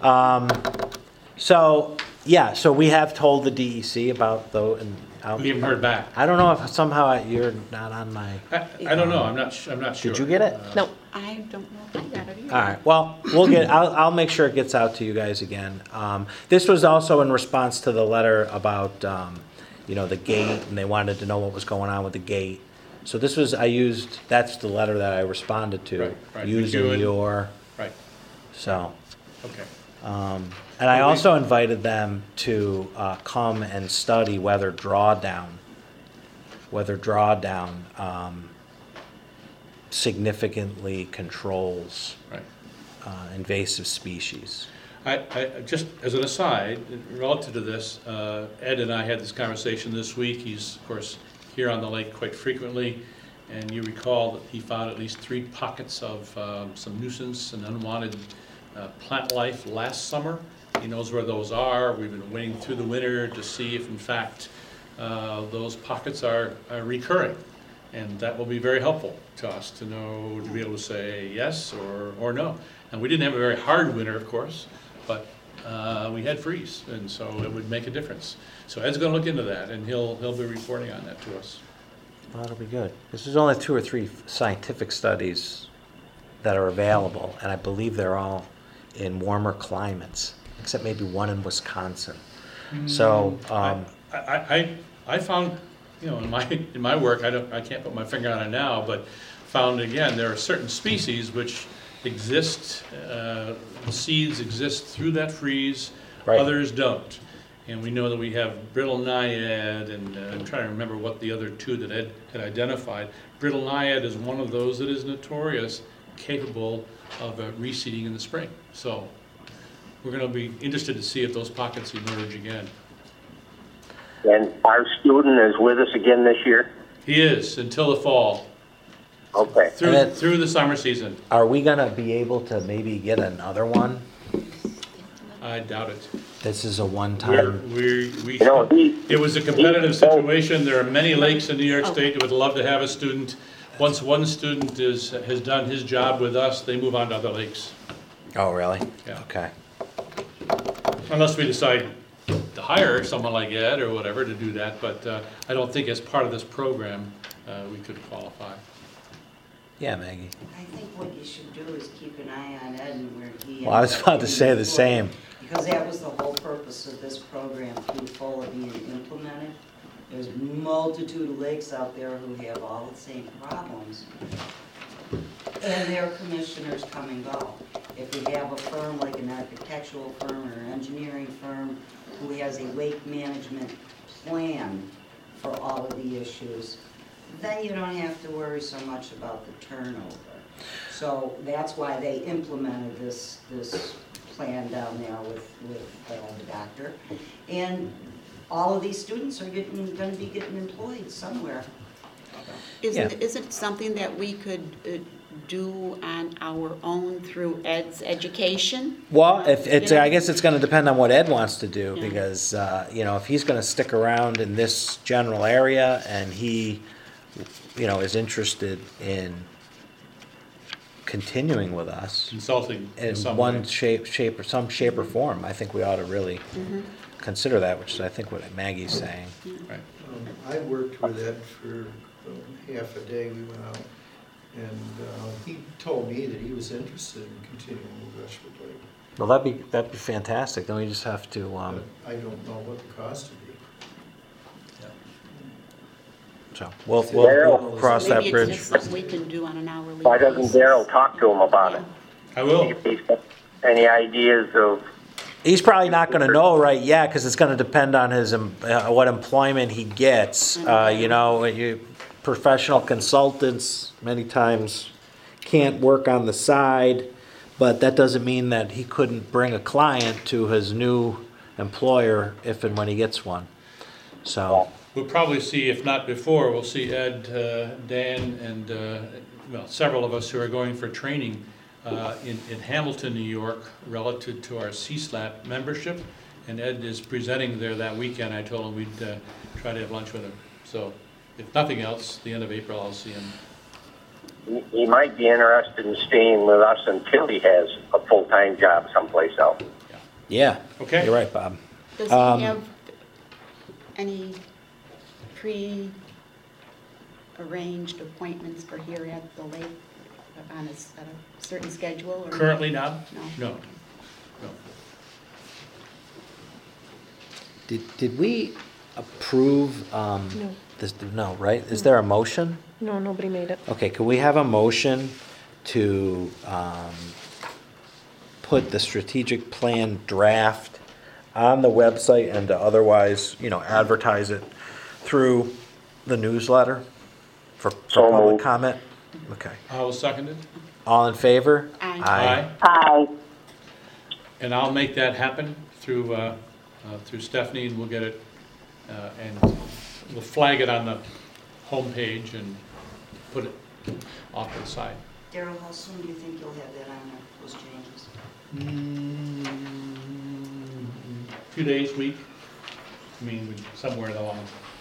S2: Yeah, so we have told the DEC about
S6: We haven't heard back.
S2: I don't know if somehow you're not on my,
S6: I don't know, I'm not sure.
S2: did you get it?
S7: No,
S5: I don't know if I got it either.
S2: All right, well, I'll make sure it gets out to you guys again. This was also in response to the letter about, the gate, and they wanted to know what was going on with the gate. So this was, that's the letter that I responded to,
S6: Right.
S2: using your,
S6: Right,
S2: so.
S6: okay.
S2: And I also invited them to come and study whether drawdown significantly controls
S6: Right.
S2: invasive species.
S6: I just as an aside, relative to this, Ed and I had this conversation this week. He's, of course, here on the lake quite frequently, and you recall that he found at least 3 pockets of some nuisance and unwanted plant life last summer. He knows where those are. We've been waiting through the winter to see if, in fact, those pockets are recurring. And that will be very helpful to us to know, to be able to say yes or no. And we didn't have a very hard winter, of course, but we had freeze, and so it would make a difference. So Ed's going to look into that, and he'll be reporting on that to us.
S2: Well, that'll be good. This is only 2 or 3 scientific studies that are available, and I believe they're all in warmer climates, except maybe one in Wisconsin. So,
S6: I found, in my work, I can't put my finger on it now, but found again there are certain species which exist, seeds exist through that freeze,
S2: Right.
S6: others don't. And we know that we have brittle naiad, and I'm trying to remember what the other 2 that Ed had identified. Brittle naiad is one of those that is notorious, capable of reseeding in the spring. So we're going to be interested to see if those pockets emerge again.
S4: And our student is with us again this year?
S6: He is, until the fall,
S4: Okay.
S6: through the summer season.
S2: are we gonna be able to maybe get another one?
S6: I doubt it.
S2: This is a one-time.
S6: It was a competitive situation. There are many lakes in New York State that would love to have a student. Once one student has done his job with us, they move on to other lakes.
S2: Oh, really?
S6: Yeah.
S2: Okay.
S6: Unless we decide to hire someone like Ed or whatever to do that, but I don't think as part of this program, we could qualify.
S2: Yeah, Maggie.
S10: I think what you should do is keep an eye on Ed and where he.
S2: Well, I was
S10: ends up
S2: about to
S10: getting
S2: say the
S10: employed.
S2: same.
S10: Because that was the whole purpose of this program, through fall of being implemented. There's a multitude of lakes out there who have all the same problems. And their commissioners come and go. If we have a firm like an architectural firm or an engineering firm who has a lake management plan for all of the issues, then you don't have to worry so much about the turnover. So that's why they implemented this plan down there with the doctor. And all of these students are gonna be getting employed somewhere.
S5: Isn't it something that we could do on our own through Ed's education?
S2: Well, I guess it's gonna depend on what Ed wants to do,
S5: Yeah.
S2: because, if he's gonna stick around in this general area and he, is interested in continuing with us
S6: Consulting in
S2: in
S6: some
S2: one
S6: way.
S2: shape or form, I think we ought to really consider that, which is, I think, what Maggie's saying.
S6: Right.
S3: I worked with Ed for half a day. We went out, and he told me that he was interested in continuing with Rushwood Lake.
S2: Well, that'd be fantastic. Then we just have to,
S3: But I don't know what the cost would be.
S2: so we'll cross that
S5: Maybe it's
S2: bridge.
S5: just something we can do on an hourly basis.
S4: Why doesn't Daryl talk to him about it?
S6: I will.
S4: If he's got any ideas of,
S2: He's probably not going to know right yet, because it's going to depend on his what employment he gets. Professional consultants many times can't work on the side, but that doesn't mean that he couldn't bring a client to his new employer if and when he gets one. So,
S6: We'll probably see, if not before, we'll see Ed, Dan, and, several of us who are going for training in Hamilton, New York, relative to our CSLAP membership. and Ed is presenting there that weekend. I told him we'd try to have lunch with him. So if nothing else, the end of April, I'll see him.
S4: He might be interested in staying with us until he has a full-time job someplace else.
S2: Yeah.
S6: Okay.
S2: You're right, Bob.
S5: Does he have any pre-arranged appointments for here at the lake on at a certain schedule? Or
S6: Currently now?
S5: No.
S6: No. No.
S2: Did we approve,
S7: No.
S2: this, no, right? Is there a motion?
S7: No, nobody made it.
S2: Okay, could we have a motion to put the strategic plan draft on the website and to otherwise, advertise it through the newsletter for
S4: So
S2: public
S4: moved.
S2: comment? Okay.
S6: I will second it.
S2: All in favor?
S5: Aye.
S8: Aye.
S6: And I'll make that happen through Stephanie, and we'll get it, and we'll flag it on the homepage and put it off to the side.
S10: Daryl, how soon do you think you'll have that on there, those changes?
S6: Few days, week. I mean, somewhere along.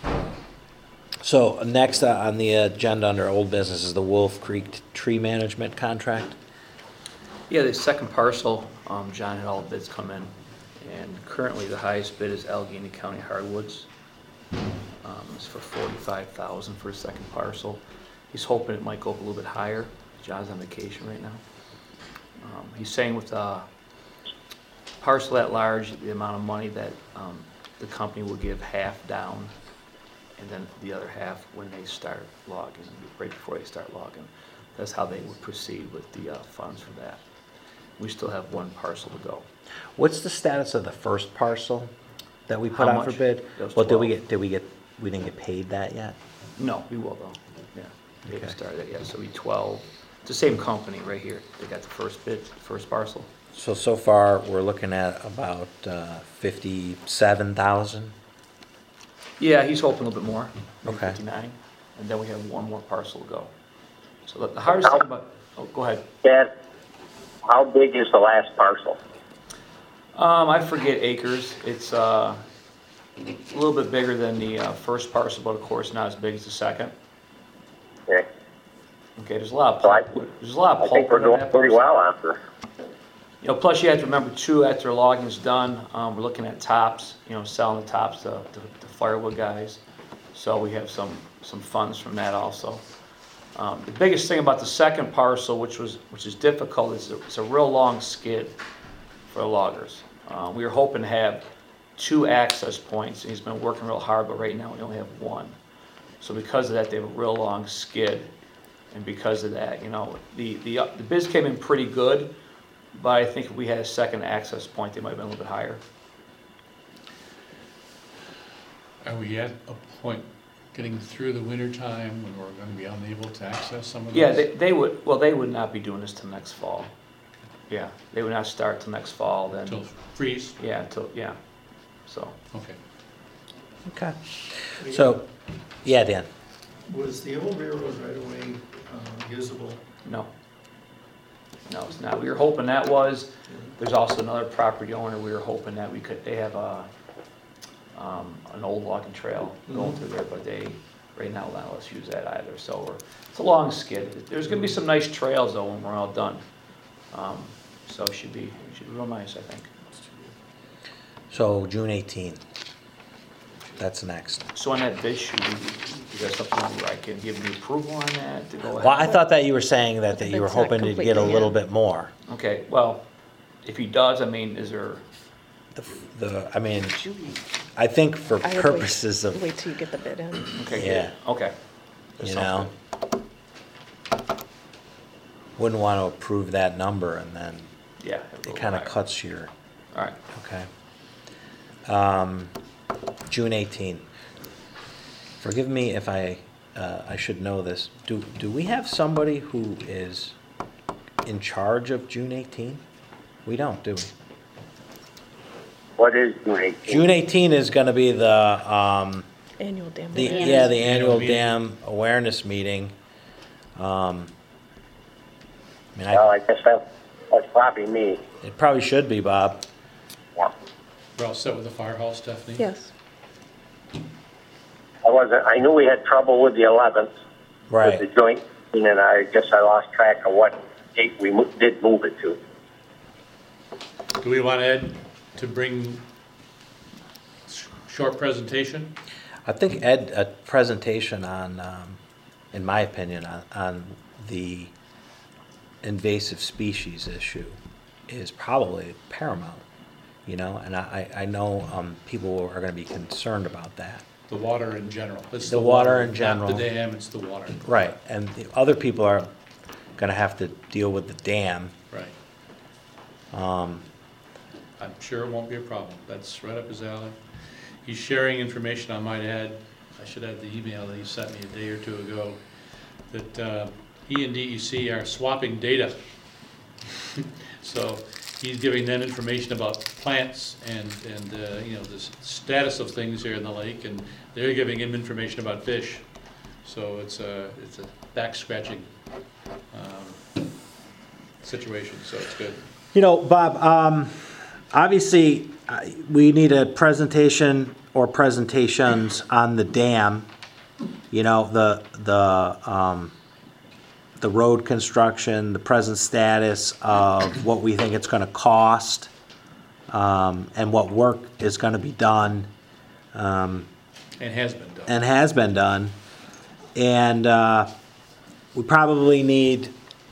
S2: So next on the agenda under old business is the Wolf Creek tree management contract.
S9: Yeah, the second parcel, John had all the bids come in, and currently the highest bid is Allegheny County Hardwoods. It's for $45,000 for a second parcel. He's hoping it might go up a little bit higher. John's on vacation right now. He's saying with parcel at large, the amount of money that the company will give half down, and then the other half when they start logging, right before they start logging. That's how they would proceed with the funds for that. We still have one parcel to go.
S2: What's the status of the first parcel that we put
S9: How
S2: out for
S9: much?
S2: bid?
S9: That was
S2: Well,
S9: 12.
S2: we didn't get paid that yet?
S9: No, we will though, yeah. They haven't
S2: Okay.
S9: started it yet, so we 12. It's the same company right here. They got the first bid, first parcel.
S2: So far, we're looking at about 57,000.
S9: Yeah, he's hoping a little bit more, maybe
S2: Okay.
S9: 59, and then we have one more parcel to go. So the hardest thing about, oh, go ahead.
S4: Dad, how big is the last parcel?
S9: I forget acres. It's a little bit bigger than the first parcel, but of course not as big as the second.
S4: Okay.
S9: Okay, there's a lot of
S4: So I-
S9: pulp. There's a lot of
S4: I think
S9: pulp
S4: we're
S9: in
S4: doing
S9: that
S4: pretty
S9: parcel.
S4: well after.
S9: Plus you have to remember too, after logging's done, we're looking at tops, selling the tops to firewood guys. So we have some funds from that also. The biggest thing about the second parcel, which is difficult, is it's a real long skid for the loggers. We were hoping to have 2 access points, and he's been working real hard, but right now we only have 1. So because of that, they have a real long skid, and because of that, the bids came in pretty good, but I think if we had a second access point, they might have been a little bit higher.
S6: Are we at a point getting through the winter time when we're going to be unable to access some of those?
S9: Yeah, they would not be doing this till next fall. Yeah, they would not start till next fall then.
S6: Till freeze?
S9: Yeah, so.
S6: Okay.
S2: Okay. So, yeah, Dan.
S11: Was the old railroad right away usable?
S9: No. No, it's not. We were hoping that was. There's also another property owner, we were hoping that they have an old logging trail going through there, but they right now won't let us use that either. So it's a long skid. There's gonna be some nice trails though when we're all done. So it should be real nice, I think.
S2: So June 18th. That's next.
S9: So on that bid, is there something where I can give you approval on that to go ahead?
S2: Well, I thought that you were saying that you were
S7: It's not
S2: hoping to get a
S7: completely
S2: little
S7: in.
S2: bit more.
S9: Okay, well, if he does, I mean, is there,
S2: I mean, I think for
S7: I would
S2: purposes of,
S7: Wait till you get the bid in.
S9: okay,
S2: Yeah.
S9: good. Okay. That
S2: you
S9: sounds
S2: know,
S9: good.
S2: wouldn't want to approve that number and then
S9: Yeah.
S2: it kind of cuts your,
S9: All right.
S2: okay. June 18th. Forgive me if I should know this. Do we have somebody who is in charge of June 18th? We don't, do we?
S4: What is June 18th?
S2: June 18 is going to be the
S7: Annual dam.
S2: the
S7: awareness.
S2: yeah the annual
S6: meeting.
S2: dam awareness meeting. I mean,
S4: Well, I guess that's probably me.
S2: it probably should be, Bob.
S4: Yeah.
S6: We're all set with the fire hall, Stephanie?
S7: Yes.
S4: I knew we had trouble with the 11th.
S2: Right.
S4: With the joint, and I guess I lost track of what date we did move it to.
S6: Do we want Ed to bring short presentation?
S2: I think Ed, a presentation on, in my opinion, on the invasive species issue is probably paramount, you know, and I know people are going to be concerned about that.
S6: The water in general. It's
S2: The water in general.
S6: Not the dam, it's the water.
S2: Right, and the other people are going to have to deal with the dam.
S6: Right.
S2: Um,
S6: I'm sure it won't be a problem. That's right up his alley. He's sharing information, I might add, I should add the email that he sent me a day or two ago, that he and DEC are swapping data. So he's giving them information about plants and you know, the status of things here in the lake, and they're giving him information about fish. So it's a back scratching situation, so it's good.
S2: You know, Bob, obviously, we need a presentation or presentations on the dam, you know, the road construction, the present status of what we think it's going to cost, and what work is going to be done.
S6: And has been done.
S2: And has been done. And we probably need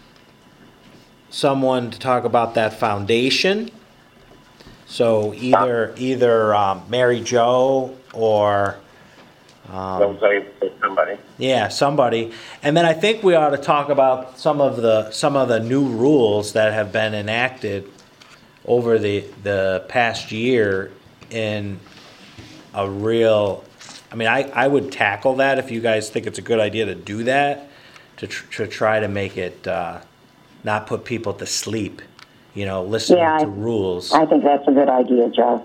S2: someone to talk about that foundation. So either Mary Jo or
S4: somebody.
S2: Yeah, somebody. And then I think we ought to talk about some of the new rules that have been enacted over the past year in a real. I mean, I would tackle that if you guys think it's a good idea to do that, to try to make it not put people to sleep, you know, listening to rules.
S8: I think that's a good idea, Joe.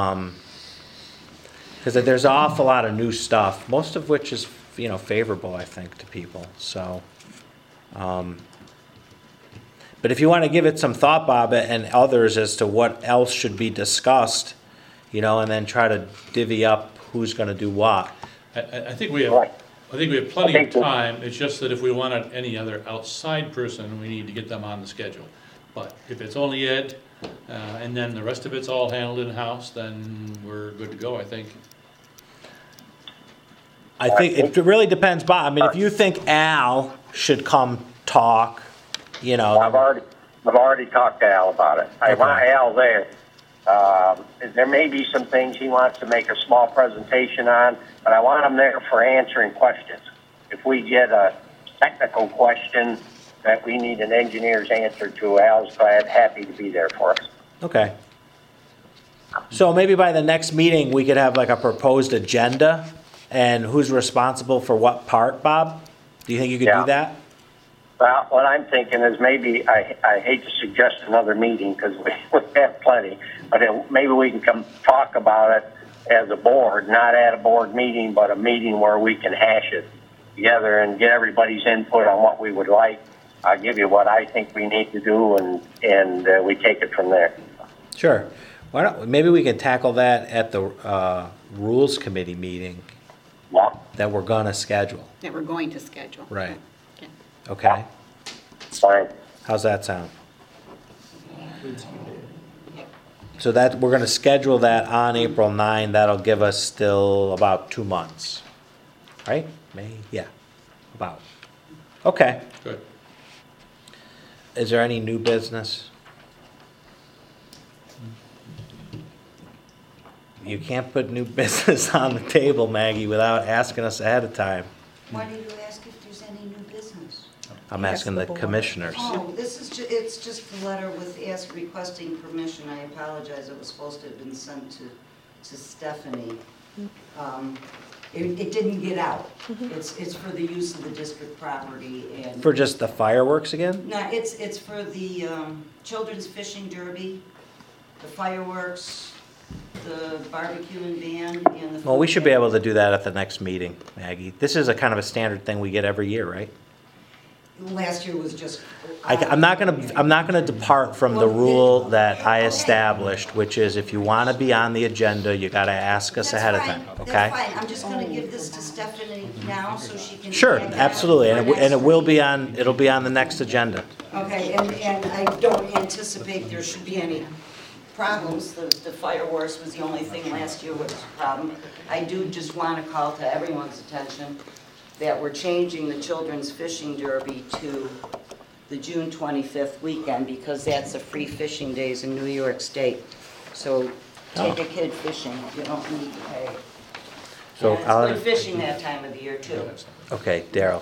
S2: Because there's an awful lot of new stuff, most of which is, you know, favorable, I think, to people. So, but if you want to give it some thought, Bob, and others, as to what else should be discussed, you know, and then try to divvy up who's going to do what.
S6: I think we have. I think we have plenty of time. It's just that if we wanted any other outside person, we need to get them on the schedule. But if it's only Ed, and then the rest of it's all handled in-house, then we're good to go, I think.
S2: I think it really depends, Bob. I mean, if you think Al should come talk, you know.
S4: I've already talked to Al about it. I want Al there. There may be some things he wants to make a small presentation on, but I want him there for answering questions. If we get a technical question that we need an engineer's answer to, Al's happy to be there for us.
S2: Okay. So maybe by the next meeting, we could have like a proposed agenda and who's responsible for what part, Bob? Do you think you could do that?
S4: Well, what I'm thinking is maybe, I hate to suggest another meeting because we have plenty, but maybe we can come talk about it as a board, not at a board meeting, but a meeting where we can hash it together and get everybody's input on what we would like. I'll give you what I think we need to do, and we take it from there.
S2: Sure. Why not? Maybe we can tackle that at the Rules Committee meeting that we're going to schedule.
S5: That we're going to schedule.
S2: Right.
S5: Okay.
S2: Okay?
S4: Fine.
S2: How's that sound? So that we're going to schedule that on April 9. That'll give us still about 2 months. Right? May? Yeah. About. Okay.
S6: Good.
S2: Is there any new business? You can't put new business on the table, Maggie, without asking us ahead of time.
S10: Why do you ask if there's any new business?
S2: I'm asking the commissioners.
S10: Oh, this is, it's just the letter with requesting permission. I apologize, it was supposed to have been sent to Stephanie. It didn't get out. It's for the use of the district property and.
S2: For just the fireworks again?
S10: No, it's for the children's fishing derby, the fireworks, the barbecue and band, and the.
S2: Well, we should be able to do that at the next meeting, Maggie. This is a kind of a standard thing we get every year, right?
S10: last year was just.
S2: I'm not gonna depart from the rule that I established, which is if you wanna be on the agenda, you gotta ask us ahead of time, okay?
S10: That's fine, I'm just gonna give this to Stephanie now so she can.
S2: Sure,
S10: check it out
S2: absolutely,
S10: for
S2: and
S10: next
S2: it'll be on the next agenda.
S10: Okay, and I don't anticipate there should be any problems. The fire horse was the only thing last year was a problem. I do just want to call to everyone's attention that we're changing the Children's Fishing Derby to the June 25th weekend because that's the free fishing days in New York State. So take a kid fishing, you don't need to pay.
S2: So
S10: And it's good fishing that time of the year too.
S2: Okay, Daryl.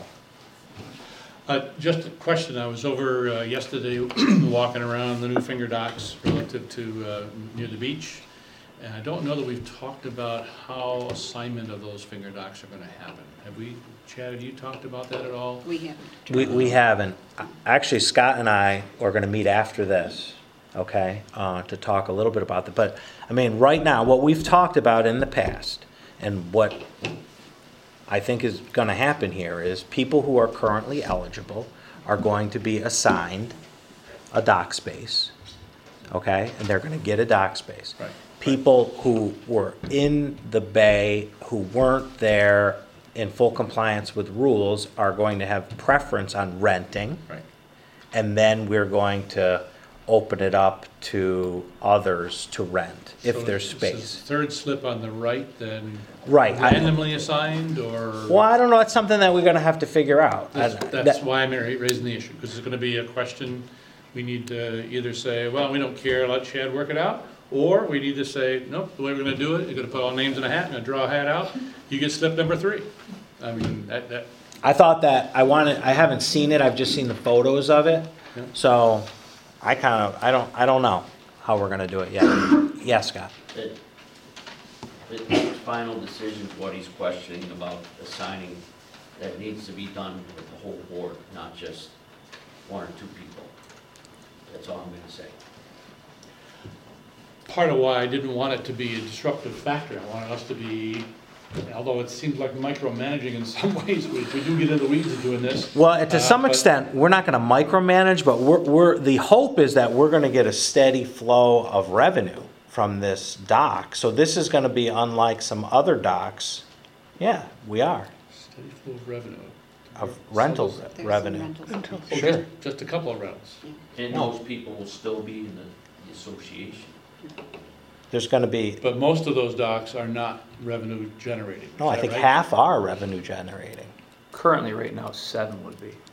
S6: Just a question, I was over yesterday walking around the new finger docks relative to near the beach, and I don't know that we've talked about how assignment of those finger docks are going to happen. Have we, Chad, have you talked about that at all?
S5: We haven't.
S2: We haven't. Actually, Scott and I are gonna meet after this, okay, to talk a little bit about that. But, I mean, right now, what we've talked about in the past, and what I think is gonna happen here is people who are currently eligible are going to be assigned a dock space, okay? And they're gonna get a dock space.
S6: Right.
S2: People who were in the bay, who weren't there in full compliance with rules, are going to have preference on renting.
S6: Right.
S2: And then we're going to open it up to others to rent, if
S6: So
S2: there's
S6: is
S2: space.
S6: this third slip on the right then
S2: Right.
S6: randomly assigned, or?
S2: Well, I don't know, it's something that we're gonna have to figure out.
S6: That's why I'm raising the issue, because it's gonna be a question, we need to either say, well, we don't care, let Chad work it out, or we need to say, nope, the way we're gonna do it, you're gonna put all names in a hat, and gonna draw a hat out, you get slip number 3. I mean, that,
S2: I thought that, I haven't seen it, I've just seen the photos of it,
S6: Yeah.
S2: so I don't know how we're gonna do it yet. Yes, Scott?
S12: The final decision, what he's questioning about assigning, that needs to be done with the whole board, not just 1 or 2 people. That's all I'm gonna say.
S6: part of why I didn't want it to be a disruptive factor. I wanted us to be, although it seems like micromanaging in some ways, we do get in the weeds of doing this.
S2: Well, to some
S6: but-
S2: extent, we're not gonna micromanage, but the hope is that we're gonna get a steady flow of revenue from this dock. So this is gonna be unlike some other docks. Yeah, we are,
S6: Steady flow of revenue.
S2: of rental
S5: There's some
S2: revenue.
S5: rentals.
S6: Oh,
S2: Sure.
S6: just a couple of rentals.
S12: And those people will still be in the association.
S2: There's gonna be,
S6: But most of those docks are not revenue generating.
S2: no, I
S6: Is that
S2: think
S6: right?
S2: half are revenue generating.
S9: Currently, right now, 7 would be.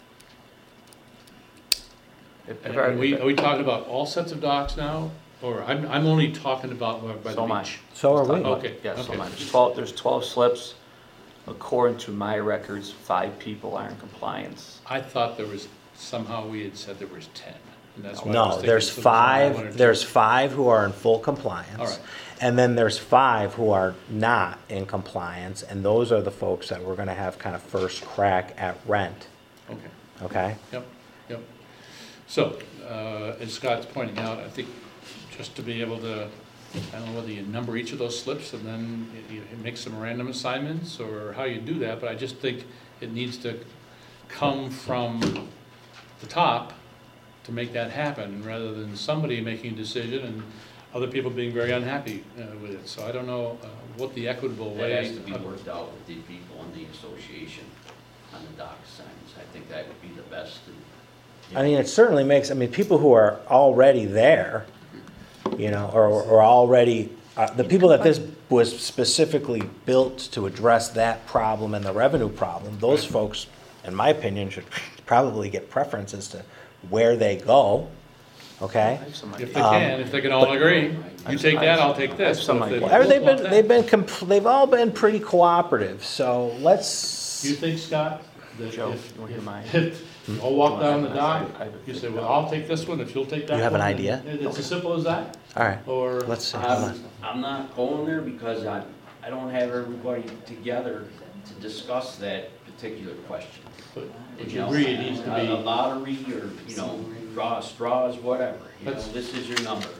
S6: Are we talking about all sets of docks now? Or I'm only talking about by the
S9: So am I.
S6: beach.
S2: So are we.
S6: Okay,
S9: Yeah, so
S6: okay.
S9: am I. There's 12 slips. According to my records, 5 people are in compliance.
S6: I thought there was, somehow we had said there was 10. And that's why I was
S2: No,
S6: thinking
S2: there's
S6: so only 1 or 2.
S2: there's 5 who are in full compliance.
S6: All right.
S2: And then there's 5 who are not in compliance, and those are the folks that we're gonna have kind of first crack at rent,
S6: Okay.
S2: okay?
S6: Yep, yep. So, as Scott's pointing out, I think just to be able to, I don't know whether you number each of those slips and then you make some random assignments or how you do that, but I just think it needs to come from the top to make that happen, rather than somebody making a decision and other people being very unhappy with it. So I don't know what the equitable way.
S12: That has to be worked out with the people in the association on the dock signs. I think that would be the best.
S2: I mean, it certainly makes, I mean, people who are already there, you know, or already, the people that this was specifically built to address that problem and the revenue problem, those folks, in my opinion, should probably get preference as to where they go, okay?
S9: I have some
S6: If
S9: ideas.
S6: they can all agree, you take that, I'll take this.
S9: some
S6: So if they
S9: ideas.
S6: both want that-
S2: They've all been pretty cooperative, so let's,
S6: You think, Scott, that
S9: Joe,
S6: if,
S9: you wanna hear mine?
S6: if I'll walk down the dock,
S9: I have a
S6: you say, well, I'll take this one, if you'll take that one.
S2: You have an idea?
S6: It's as simple as that,
S2: all right,
S6: or?
S2: let's see, hold on.
S12: I'm not going there because I don't have everybody together to discuss that particular question.
S6: But would
S12: You
S6: you
S12: know,
S6: agree it needs to
S12: a
S6: be,
S12: lottery or, draw straws, whatever. You know,
S6: That's-
S12: this is your number, you know,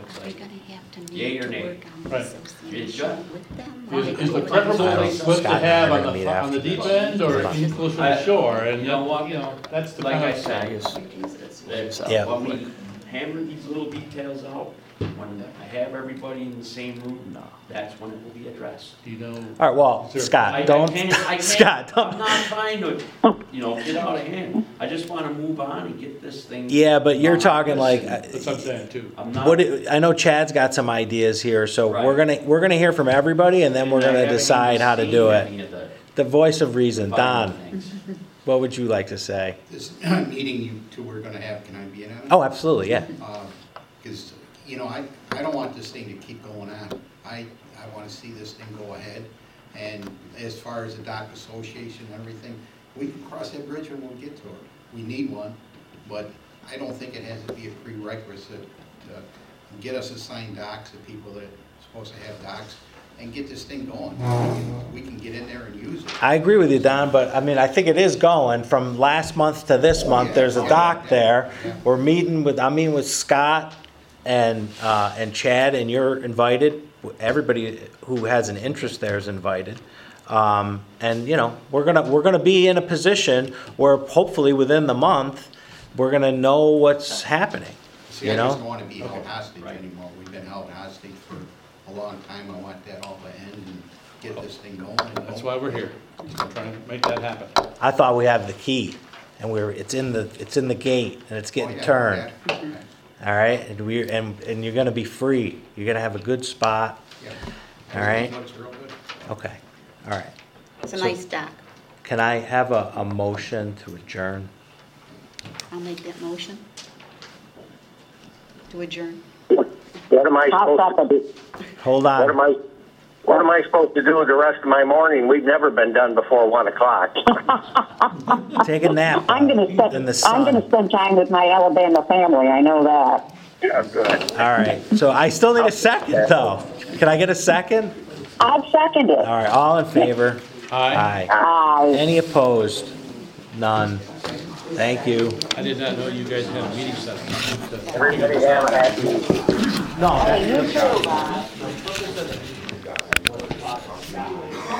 S12: it's
S5: We're
S12: like,
S5: gonna have to
S12: yay
S5: meet
S12: or
S5: to
S12: nay?
S5: work on the
S6: Right.
S5: association with them.
S6: Is the preferable split to have on the deep end or in closer to the shore? And,
S12: You know what?
S6: that's the
S12: Like
S6: kind
S12: I
S6: of.
S12: said,
S9: It's
S2: Yeah.
S12: when we hammer these little details out, when I have everybody in the same room, that's when it will be addressed.
S6: Do you know?
S2: All right, well,
S6: Is there-
S2: Scott,
S12: I
S2: don't,
S12: can't,
S2: Scott,
S12: I'm
S2: don't.
S12: not trying to, get out of hand. I just wanna move on and get this thing.
S2: Yeah, but you're talking like,
S6: That's what I'm saying too.
S12: I'm not.
S2: I know Chad's got some ideas here, so we're
S12: Right.
S2: gonna hear from everybody and then we're
S12: I
S2: gonna
S12: haven't
S2: decide
S12: even
S2: how to
S12: seen
S2: do
S12: any
S2: it.
S12: of the
S2: The voice of reason,
S12: final
S2: Don,
S12: things.
S2: what would you like to say?
S13: This meeting you two were gonna have, can I be in on it?
S2: Oh, absolutely, yeah.
S13: Because, I don't want this thing to keep going on. I want to see this thing go ahead. And as far as the dock association and everything, we can cross that bridge when we get to it. We need one, but I don't think it has to be a prerequisite to get us assigned docks to people that are supposed to have docks and get this thing going. We can get in there and use it.
S2: I agree with you, Don, but I mean, I think it is going from last month to this month. There's a dock there. I'm meeting with Scott and Chad, and you're invited. Everybody who has an interest there is invited. And we're gonna be in a position where hopefully within the month, we're gonna know what's happening.
S13: See, I just don't want to be held hostage anymore. We've been held hostage for a long time. I want that all to end and get this thing going.
S6: That's why we're here. I'm trying to make that happen.
S2: I thought we have the key, and it's in the gate, and it's getting turned. All right, and you're gonna be free. You're gonna have a good spot. All right.
S13: Looks real good.
S2: Okay. All right.
S5: It's a
S2: So-
S5: nice dock.
S2: Can I have a motion to adjourn?
S5: I'll make that motion. To adjourn.
S4: What am I
S8: I'll
S4: supposed
S8: second it.
S2: Hold
S4: What am
S2: on.
S4: what am I supposed to do with the rest of my morning? We've never been done before 1 o'clock.
S2: Take a nap.
S8: I'm gonna
S2: in the sun.
S8: spend time with my Alabama family, I know that.
S4: Yeah, good.
S2: All right. So I still need a second, though. Can I get a second?
S8: I'll second it.
S2: All right. All in favor?
S6: Aye.
S2: Aye.
S8: Aye.
S2: Any opposed? None. Thank you.
S6: I did not know you guys had a meeting set up.
S4: Everybody have a happy
S2: No.
S8: Hey, you too, Bob.